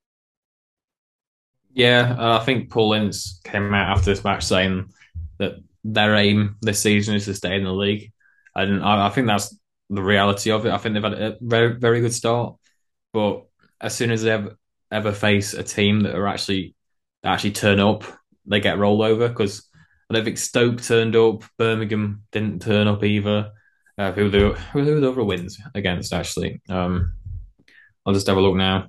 Yeah, I think Paul Ince came out after this match saying that their aim this season is to stay in the league, and I think that's the reality of it. I think they've had a very, very good start, but as soon as they ever face a team that actually turn up, they get rolled over because I don't think Stoke turned up, Birmingham didn't turn up either. Who the other wins against actually? I'll just have a look now,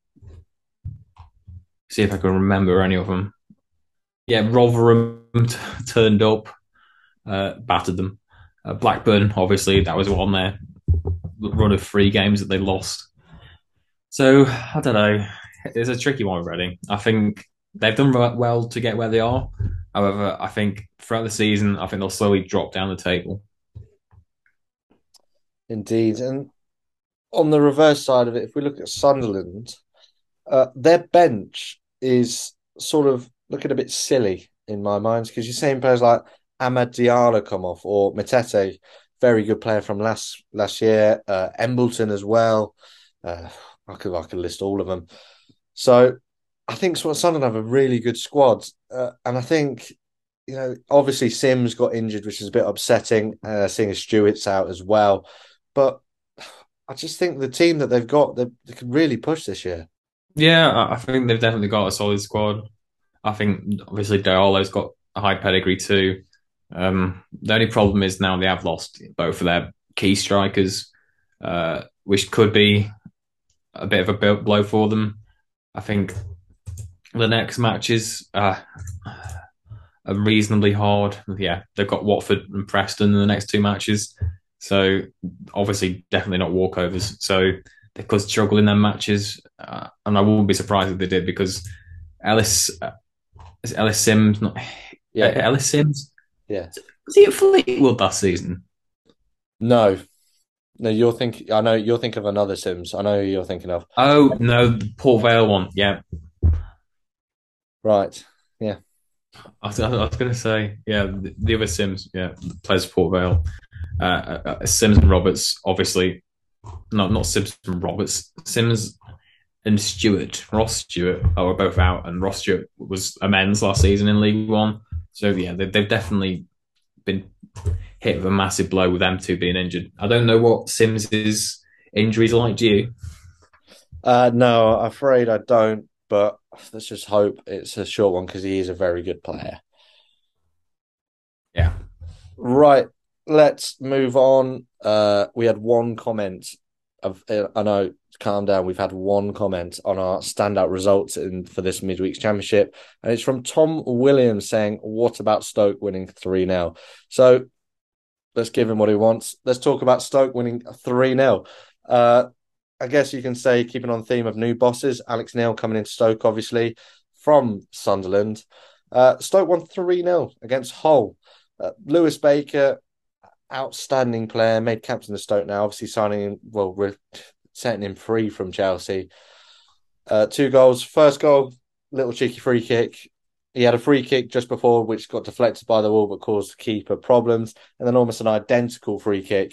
see if I can remember any of them. Yeah, Rotherham turned up, battered them. Blackburn, obviously, that was on their run of 3 games that they lost. So I don't know. It's a tricky one already. I think they've done well to get where they are. However, I think throughout the season, I think they'll slowly drop down the table. Indeed. And on the reverse side of it, if we look at Sunderland, their bench is sort of looking a bit silly in my mind because you're seeing players like Ahmad Diallo come off or Matete, very good player from last year, Embleton as well. I could list all of them. So I think Sunderland have a really good squad, and I think obviously Sims got injured, which is a bit upsetting. Seeing as Stewart's out as well, but I just think the team that they've got, they can really push this year. Yeah, I think they've definitely got a solid squad. I think obviously Diallo's got a high pedigree too. The only problem is now they have lost both of their key strikers, which could be a bit of a blow for them. I think the next matches are reasonably hard. Yeah, they've got Watford and Preston in the next 2 matches. So obviously, definitely not walkovers. So they could struggle in their matches, and I wouldn't be surprised if they did because Ellis is Ellis Sims not Yeah, Ellis Sims yeah. was he at Fleetwood last season? No, no, you're thinking. I know you're thinking of another Sims. I know who you're thinking of. Oh no, the Port Vale one. Yeah, Right. Yeah. I was going to say yeah, the other Sims. Yeah, plays Port Vale. Sims and Roberts, obviously, not Sims and Roberts. Sims and Stewart, Ross Stewart, were both out, and Ross Stewart was amends last season in League One. So yeah, they've definitely been hit with a massive blow with them two being injured. I don't know what Sims's injuries are like. Do you? No, I'm afraid I don't. But let's just hope it's a short one because he is a very good player. Yeah. Right. Let's move on. We had one comment of. I know. Calm down. We've had one comment on our standout results for this midweek's championship, and it's from Tom Williams saying, "What about Stoke winning 3-0?" So let's give him what he wants. Let's talk about Stoke winning 3-0. I guess you can say, keeping on the theme of new bosses, Alex Neil coming into Stoke, obviously, from Sunderland. Stoke won 3-0 against Hull. Lewis Baker, outstanding player, made captain of Stoke now, obviously we're setting him free from Chelsea. 2 goals. First goal, little cheeky free kick. He had a free kick just before, which got deflected by the wall, but caused the keeper problems. And then almost an identical free kick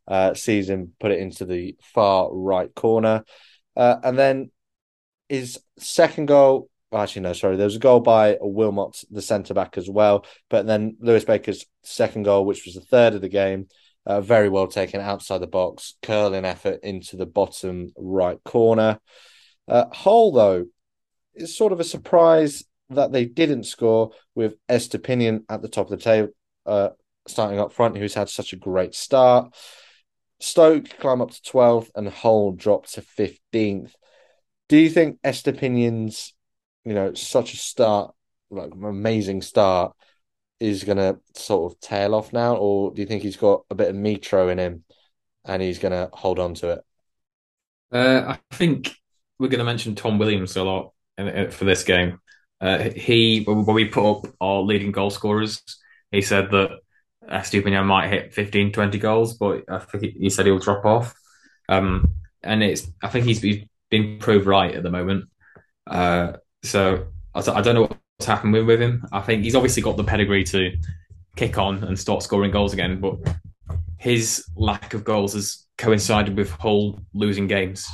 sees him put it into the far right corner. And then his second goal, well, actually, no, sorry, there was a goal by Wilmot, the centre back, as well. But then Lewis Baker's second goal, which was the third of the game, very well taken outside the box, curling effort into the bottom right corner. Hull, though, is sort of a surprise that they didn't score with Estepinian at the top of the table, starting up front, who's had such a great start. Stoke climb up to 12th and Hull drop to 15th. Do you think Estepinian's, such a start, like an amazing start, is going to sort of tail off now? Or do you think he's got a bit of Mitro in him and he's going to hold on to it? I think we're going to mention Tom Williams a lot for this game. When we put up our leading goal scorers, he said that Estupinian might hit 15, 20 goals, but I think he said he'll drop off. And I think he's been proved right at the moment. So I don't know what's happened with him. I think he's obviously got the pedigree to kick on and start scoring goals again, but his lack of goals has coincided with Hull losing games.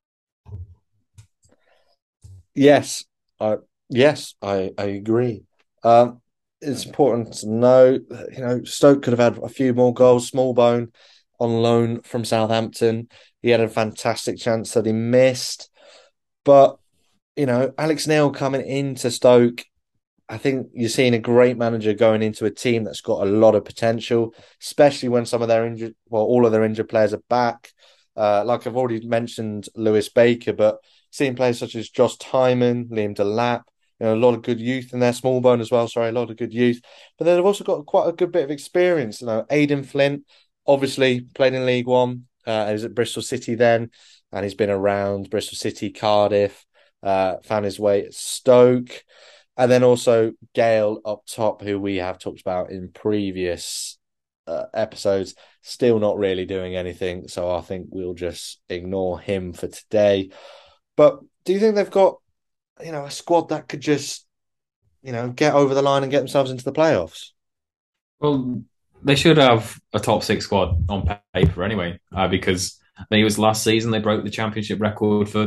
Yes, I agree. It's important to know, Stoke could have had a few more goals. Smallbone on loan from Southampton, he had a fantastic chance that he missed. But Alex Neil coming into Stoke, I think you're seeing a great manager going into a team that's got a lot of potential, especially when some of their injured, well, all of their injured players are back. Like I've already mentioned Lewis Baker, but seeing players such as Josh Tymon, Liam Delap, a lot of good youth in there, Smallbone as well, sorry, a lot of good youth. But then they've also got quite a good bit of experience. Aidan Flint, obviously played in League One, he was at Bristol City then, and he's been around Bristol City, Cardiff, found his way at Stoke. And then also Gale up top, who we have talked about in previous episodes, still not really doing anything. So I think we'll just ignore him for today. But do you think they've got, a squad that could just, get over the line and get themselves into the playoffs? Well, they should have a top six squad on paper anyway, because I think it was last season they broke the championship record for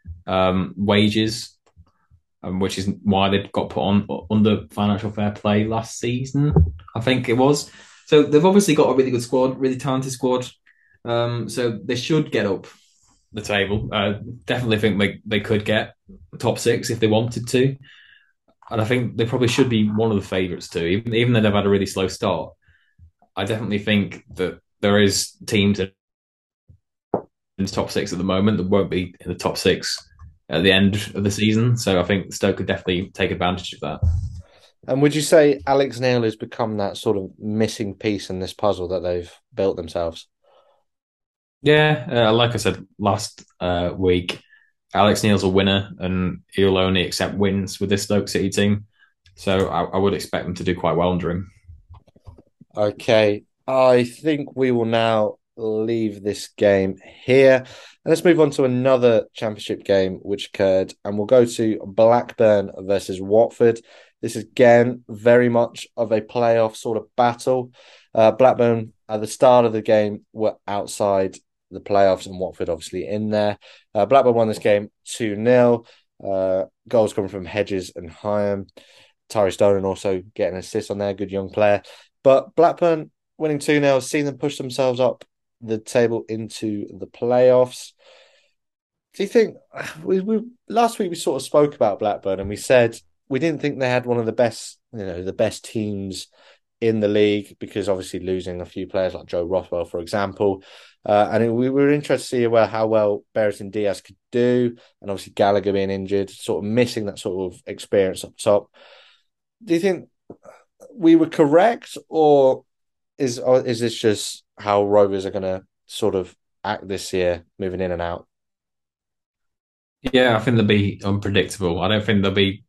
wages, which is why they got put on under financial fair play last season, I think it was. So they've obviously got a really good squad, really talented squad. So they should get up the table. Definitely think they could get top six if they wanted to. And I think they probably should be one of the favourites too, even though they've had a really slow start. I definitely think that there is teams in the top six at the moment that won't be in the top six at the end of the season. So I think Stoke could definitely take advantage of that. And would you say Alex Neil has become that sort of missing piece in this puzzle that they've built themselves? Yeah, like I said last week, Alex Neil's a winner and he'll only accept wins with this Stoke City team. So I would expect them to do quite well under him. Okay, I think we will now leave this game here. And let's move on to another championship game which occurred, and we'll go to Blackburn versus Watford. This is again very much of a playoff sort of battle. Blackburn at the start of the game were outside the playoffs, and Watford obviously in there. Blackburn won this game 2-0. Goals coming from Hedges and Hyam. Tyree Stonen also getting an assist on there, good young player. But Blackburn winning 2-0, seeing them push themselves up the table into the playoffs. Do you think we last week we sort of spoke about Blackburn and we said we didn't think they had one of the best, the best teams in the league because obviously losing a few players like Joe Rothwell, for example. We were interested to see how well Brereton Diaz could do, and obviously Gallagher being injured, sort of missing that sort of experience up top. Do you think we were correct, or is this just how Rovers are going to sort of act this year, moving in and out? Yeah, I think they'll be unpredictable. I don't think they'll be.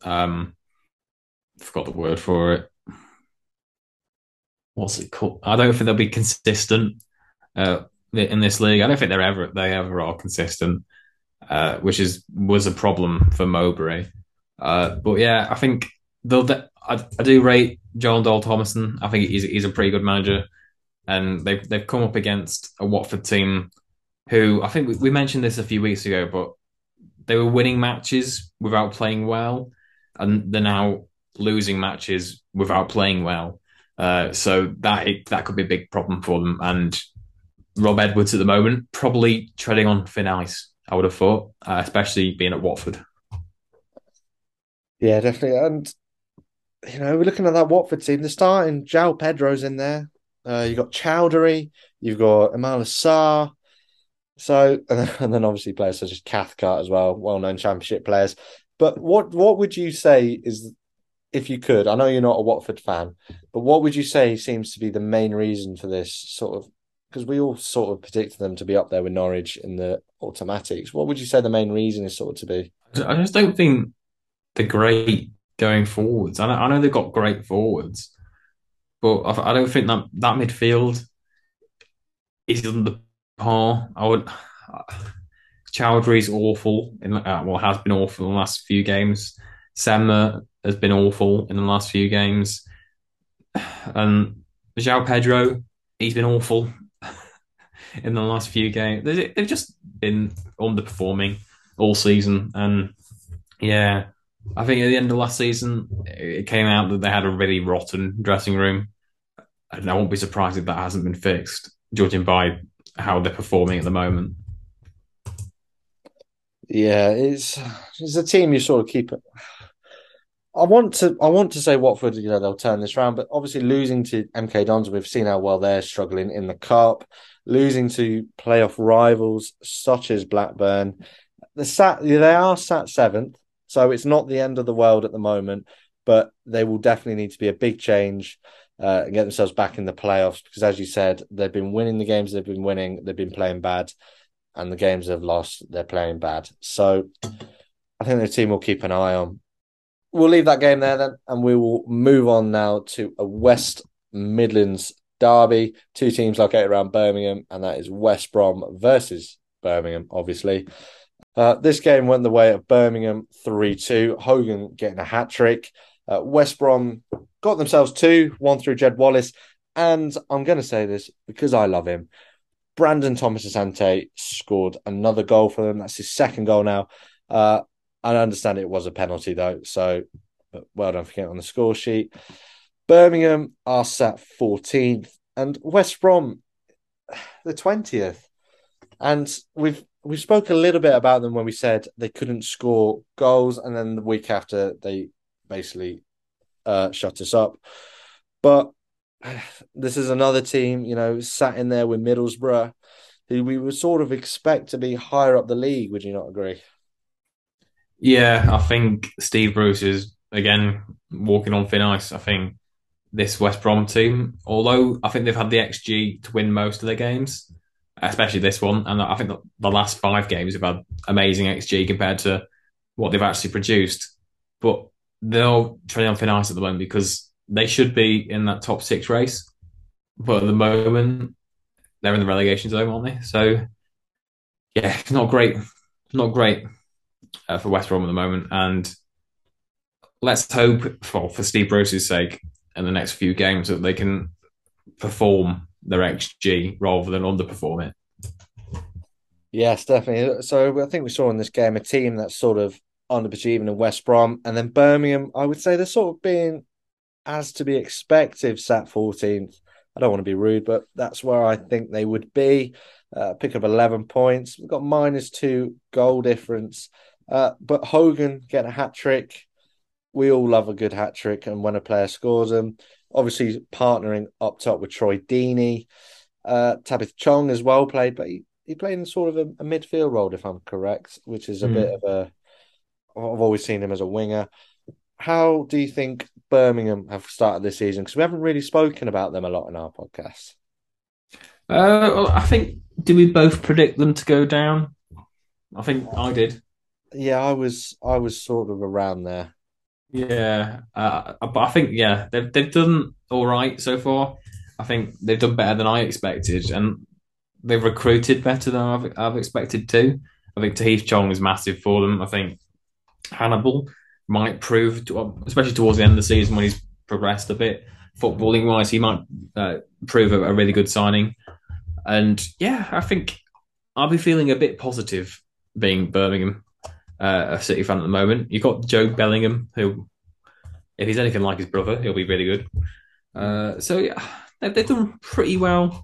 Forgot the word for it. What's it called? I don't think they'll be consistent in this league. I don't think they ever are consistent, which was a problem for Mowbray. But yeah, I think I do rate John Dole Thomason. I think he's a pretty good manager. and they've come up against a Watford team who I think we mentioned this a few weeks ago, but they were winning matches without playing well, and they're now losing matches without playing well. So that could be a big problem for them. And Rob Edwards at the moment probably treading on thin ice. I would have thought, especially being at Watford. Yeah, definitely. And we're looking at that Watford team. They're starting. João Pedro's in there. You've got Chowdhury. You've got Amal Sarr. So, and then obviously players such as Cathcart as well, well-known Championship players. But what would you say is, if you could, I know you're not a Watford fan, but what would you say seems to be the main reason for this sort of, because we all sort of predicted them to be up there with Norwich in the automatics. What would you say the main reason is sort of to be? I just don't think they're great going forwards. I know they've got great forwards, but I don't think that midfield is on the par. I would. Chowdhury's awful has been awful in the last few games. Semmer has been awful in the last few games, and João Pedro, he's been awful in the last few games. They've just been underperforming all season, and yeah, I think at the end of last season it came out that they had a really rotten dressing room, and I won't be surprised if that hasn't been fixed, judging by how they're performing at the moment. Yeah, it's a team you sort of keep. I want to say Watford, they'll turn this around, but obviously losing to MK Dons, we've seen how well they're struggling in the cup, losing to playoff rivals such as Blackburn. They are sat seventh, so it's not the end of the world at the moment, but they will definitely need to be a big change and get themselves back in the playoffs because, as you said, they've been winning the games they've been winning, they've been playing bad, and the games they've lost, they're playing bad. So I think the team will keep an eye on. We'll leave that game there then, and we will move on now to a West Midlands derby. Two teams located around Birmingham, and that is West Brom versus Birmingham, obviously. This game went the way of Birmingham 3-2. Hogan getting a hat trick. West Brom got themselves two, one through Jed Wallace. And I'm going to say this because I love him. Brandon Thomas Asante scored another goal for them. That's his second goal now. I understand it was a penalty though, so well done for getting on the score sheet. Birmingham are sat 14th, and West Brom the 20th. And we spoke a little bit about them when we said they couldn't score goals, and then the week after they basically shut us up. But this is another team, sat in there with Middlesbrough, who we would sort of expect to be higher up the league. Would you not agree? Yeah, I think Steve Bruce is again walking on thin ice. I think this West Brom team, although I think they've had the XG to win most of their games, especially this one, and I think the last five games have had amazing XG compared to what they've actually produced. But they're all treading on thin ice at the moment because they should be in that top six race, but at the moment they're in the relegation zone, aren't they? So yeah, it's not great, not great for West Brom at the moment, and let's hope for Steve Bruce's sake in the next few games that they can perform their XG rather than underperform it. Yes, definitely. So I think we saw in this game a team that's sort of underachieving in West Brom, and then Birmingham. I would say they're sort of being as to be expected, sat 14th. I don't want to be rude, but that's where I think they would be. Pick up 11 points. We've got -2 goal difference. But Hogan getting a hat trick. We all love a good hat trick, and when a player scores them, obviously partnering up top with Troy Deeney. Tabith Chong as well played, but he played in sort of a midfield role, if I'm correct, which is a bit of a. I've always seen him as a winger. How do you think Birmingham have started this season? Because we haven't really spoken about them a lot in our podcast. Well, I think, did we both predict them to go down? I think I did. Yeah, I was sort of around there. Yeah, but I think they've done all right so far. I think they've done better than I expected, and they've recruited better than I've expected too. I think Tahith Chong is massive for them. I think Hannibal might prove, especially towards the end of the season when he's progressed a bit, footballing wise, he might prove a really good signing. And yeah, I think I'll be feeling a bit positive being Birmingham, a City fan at the moment. You've got Joe Bellingham, who, if he's anything like his brother, he'll be really good. So yeah, they've done pretty well.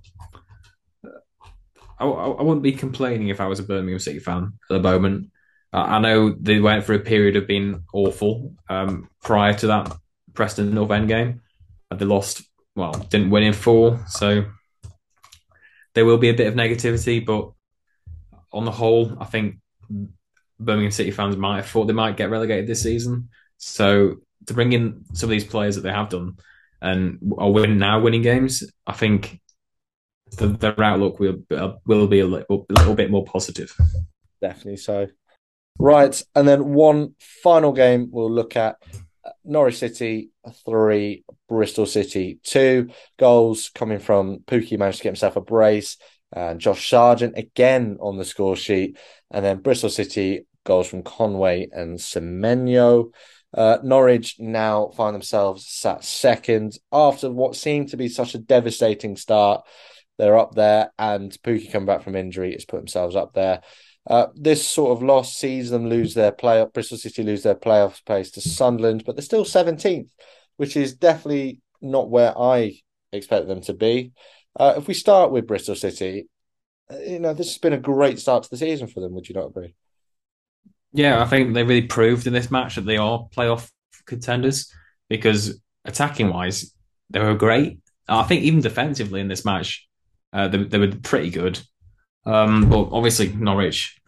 I wouldn't be complaining if I was a Birmingham City fan at the moment. I know they went through a period of being awful prior to that Preston North End game. They lost, well, didn't win in four, so there will be a bit of negativity. But on the whole, I think Birmingham City fans might have thought they might get relegated this season. So to bring in some of these players that they have done and are winning games, I think their outlook will be a little bit more positive. Definitely so. Right, and then one final game we'll look at: Norwich City 3, Bristol City 2. Goals coming from Pukki, managed to get himself a brace, and Josh Sargent again on the score sheet. And then Bristol City, goals from Conway and Semenyo. Norwich now find themselves sat second after what seemed to be such a devastating start. They're up there, and Pukki coming back from injury has put themselves up there. This sort of loss sees them lose their playoff. Bristol City lose their playoff place to Sunderland, but they're still 17th, which is definitely not where I expect them to be. If we start with Bristol City, this has been a great start to the season for them. Would you not agree? Yeah, I think they really proved in this match that they are playoff contenders because attacking wise, they were great. I think even defensively in this match, they were pretty good. But obviously Norwich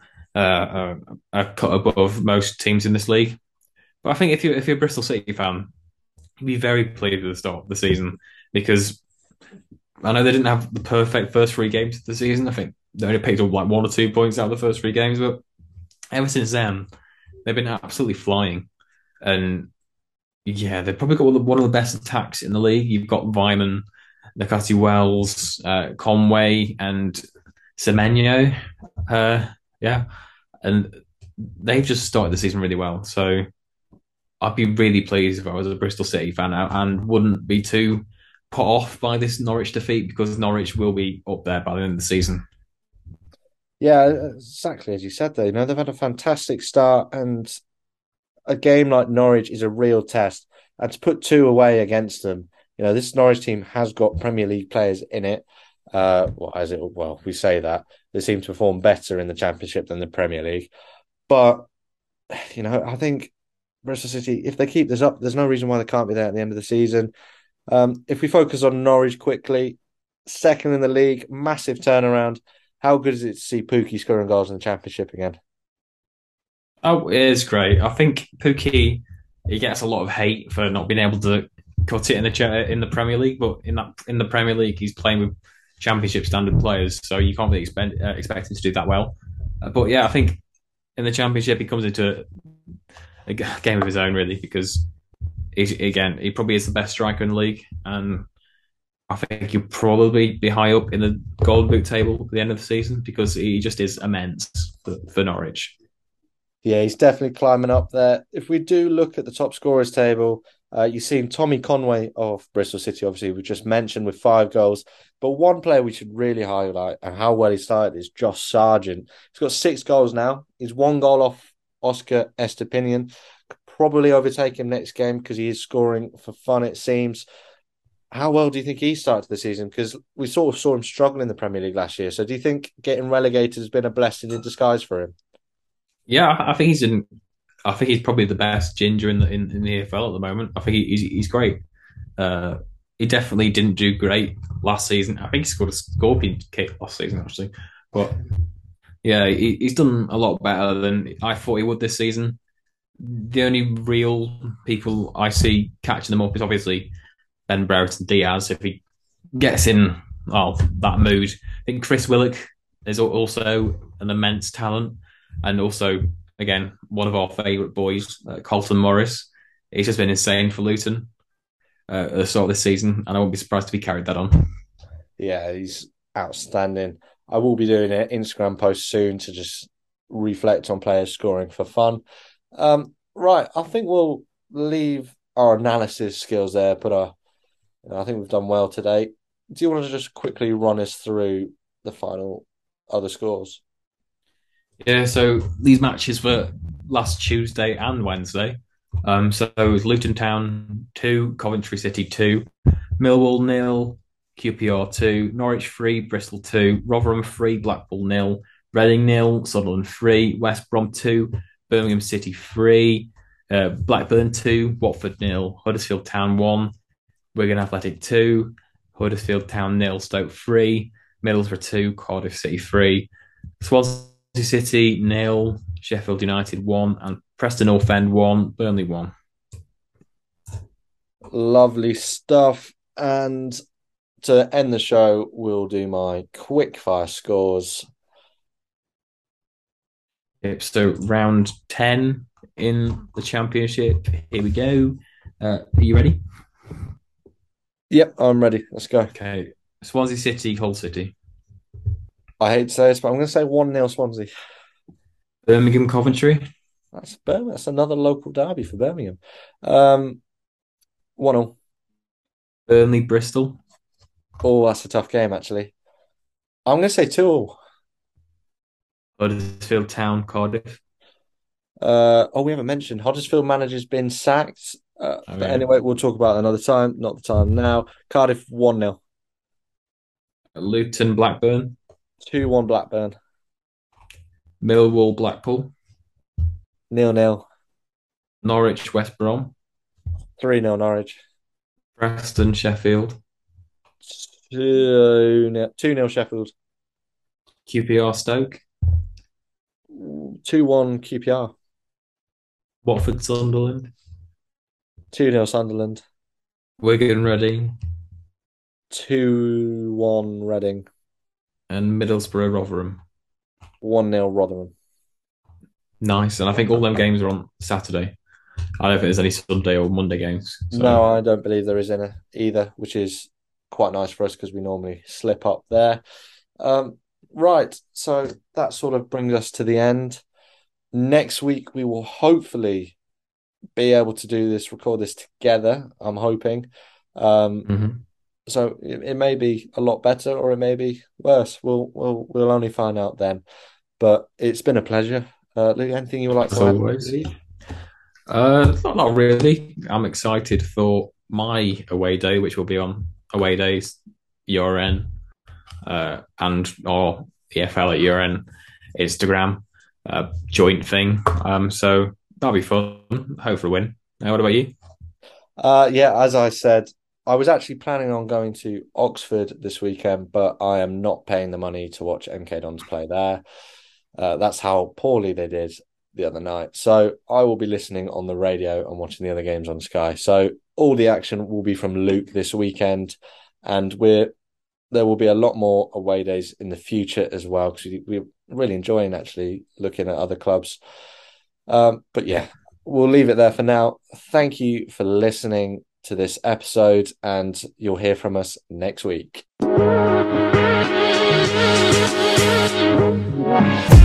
are cut above most teams in this league. But I think if you're a Bristol City fan, you'd be very pleased with the start of the season because I know they didn't have the perfect first three games of the season. I think they only picked up like 1 or 2 points out of the first three games, but ever since then, they've been absolutely flying. And yeah, they've probably got one of the best attacks in the league. You've got Vyman, Nakati Wells, Conway, and Semenyo. Yeah, and they've just started the season really well. So I'd be really pleased if I was a Bristol City fan and wouldn't be too put off by this Norwich defeat because Norwich will be up there by the end of the season. Yeah, exactly as you said there. They've had a fantastic start, and a game like Norwich is a real test. And to put two away against them, this Norwich team has got Premier League players in it. We say that they seem to perform better in the Championship than the Premier League. But, I think Bristol City, if they keep this up, there's no reason why they can't be there at the end of the season. If we focus on Norwich quickly, second in the league, massive turnaround. How good is it to see Pukki scoring goals in the Championship again? Oh, it is great. I think Pukki he gets a lot of hate for not being able to cut it in the Premier League, but in the Premier League he's playing with Championship standard players, so you can't really expect him to do that well. But yeah, I think in the Championship he comes into a game of his own really because he probably is the best striker in the league, and I think he'll probably be high up in the Golden Boot table at the end of the season because he just is immense for Norwich. Yeah, he's definitely climbing up there. If we do look at the top scorers table, you've seen Tommy Conway of Bristol City, obviously, we just mentioned with 5 goals. But one player we should really highlight and how well he started is Josh Sargent. He's got 6 goals now. He's 1 goal off Oscar Estepinian. Probably overtake him next game because he is scoring for fun, it seems. How well do you think he started the season? Because we sort of saw him struggle in the Premier League last year. So do you think getting relegated has been a blessing in disguise for him? Yeah, I think he's in. I think he's probably the best ginger in the AFL at the moment. I think he's great. Uh, he definitely didn't do great last season. I think he scored a scorpion kick last season actually, but yeah, he's done a lot better than I thought he would this season. The only real people I see catching them up is obviously Ben Brereton Diaz if he gets in that mood. I think Chris Willock is also an immense talent, and also again one of our favourite boys, Colton Morris. He's just been insane for Luton at the start of this season, and I won't be surprised if he carried that on. Yeah, he's outstanding. I will be doing an Instagram post soon to just reflect on players scoring for fun. Right, I think we'll leave our analysis skills there, put I think we've done well today. Do you want to just quickly run us through the final other scores? Yeah, so these matches were last Tuesday and Wednesday. So it was Luton Town 2, Coventry City 2, Millwall nil, QPR 2, Norwich 3, Bristol 2, Rotherham 3, Blackpool nil, Reading nil, Sunderland 3, West Brom 2, Birmingham City 3, Blackburn 2, Watford nil, Huddersfield Town 1, Wigan Athletic 2, Huddersfield Town nil, Stoke 3, Middlesbrough 2, Cardiff City 3, Swansea City nil, Sheffield United 1, and Preston North End 1, Burnley 1. Lovely stuff. And to end the show, we'll do my quick fire scores. Yep, so round 10 in the championship. Here we go. Are you ready? Yep, I'm ready. Let's go. Okay. Swansea City, Hull City. I hate to say this, but I'm going to say 1-0 Swansea. Birmingham Coventry. That's Birmingham. That's another local derby for Birmingham. 1-0. Burnley Bristol. Oh, that's a tough game, actually. I'm going to say 2-0. Huddersfield Town Cardiff. We haven't mentioned Huddersfield manager's been sacked. But yeah. Anyway, we'll talk about it another time. Not the time now. Cardiff 1-0. Luton Blackburn. 2-1 Blackburn. Millwall Blackpool. 0-0. Norwich West Brom. 3-0 Norwich. Preston Sheffield. 2-0 Sheffield. QPR Stoke. 2-1 QPR. Watford Sunderland. 2-0 Sunderland. Wigan Reading. 2-1 Reading. And Middlesbrough Rotherham. 1-0 Rotherham. Nice. And I think all them games are on Saturday. I don't think there's any Sunday or Monday games. So. No, I don't believe there is any either, which is quite nice for us because we normally slip up there. Right. So that sort of brings us to the end. Next week, we will hopefully be able to record this together. I'm hoping. So it may be a lot better or it may be worse. We'll only find out then. But it's been a pleasure. Luke, anything you would like to add? Not really. I'm excited for my away day, which will be on away days, URN, and or EFL at URN Instagram joint thing. So that'll be fun. Hope for a win. What about you? Yeah, as I said, I was actually planning on going to Oxford this weekend, but I am not paying the money to watch MK Dons play there. That's how poorly they did the other night. So I will be listening on the radio and watching the other games on Sky. So all the action will be from Luke this weekend, and there will be a lot more away days in the future as well because we're really enjoying actually looking at other clubs. But yeah, we'll leave it there for now. Thank you for listening to this episode, and you'll hear from us next week.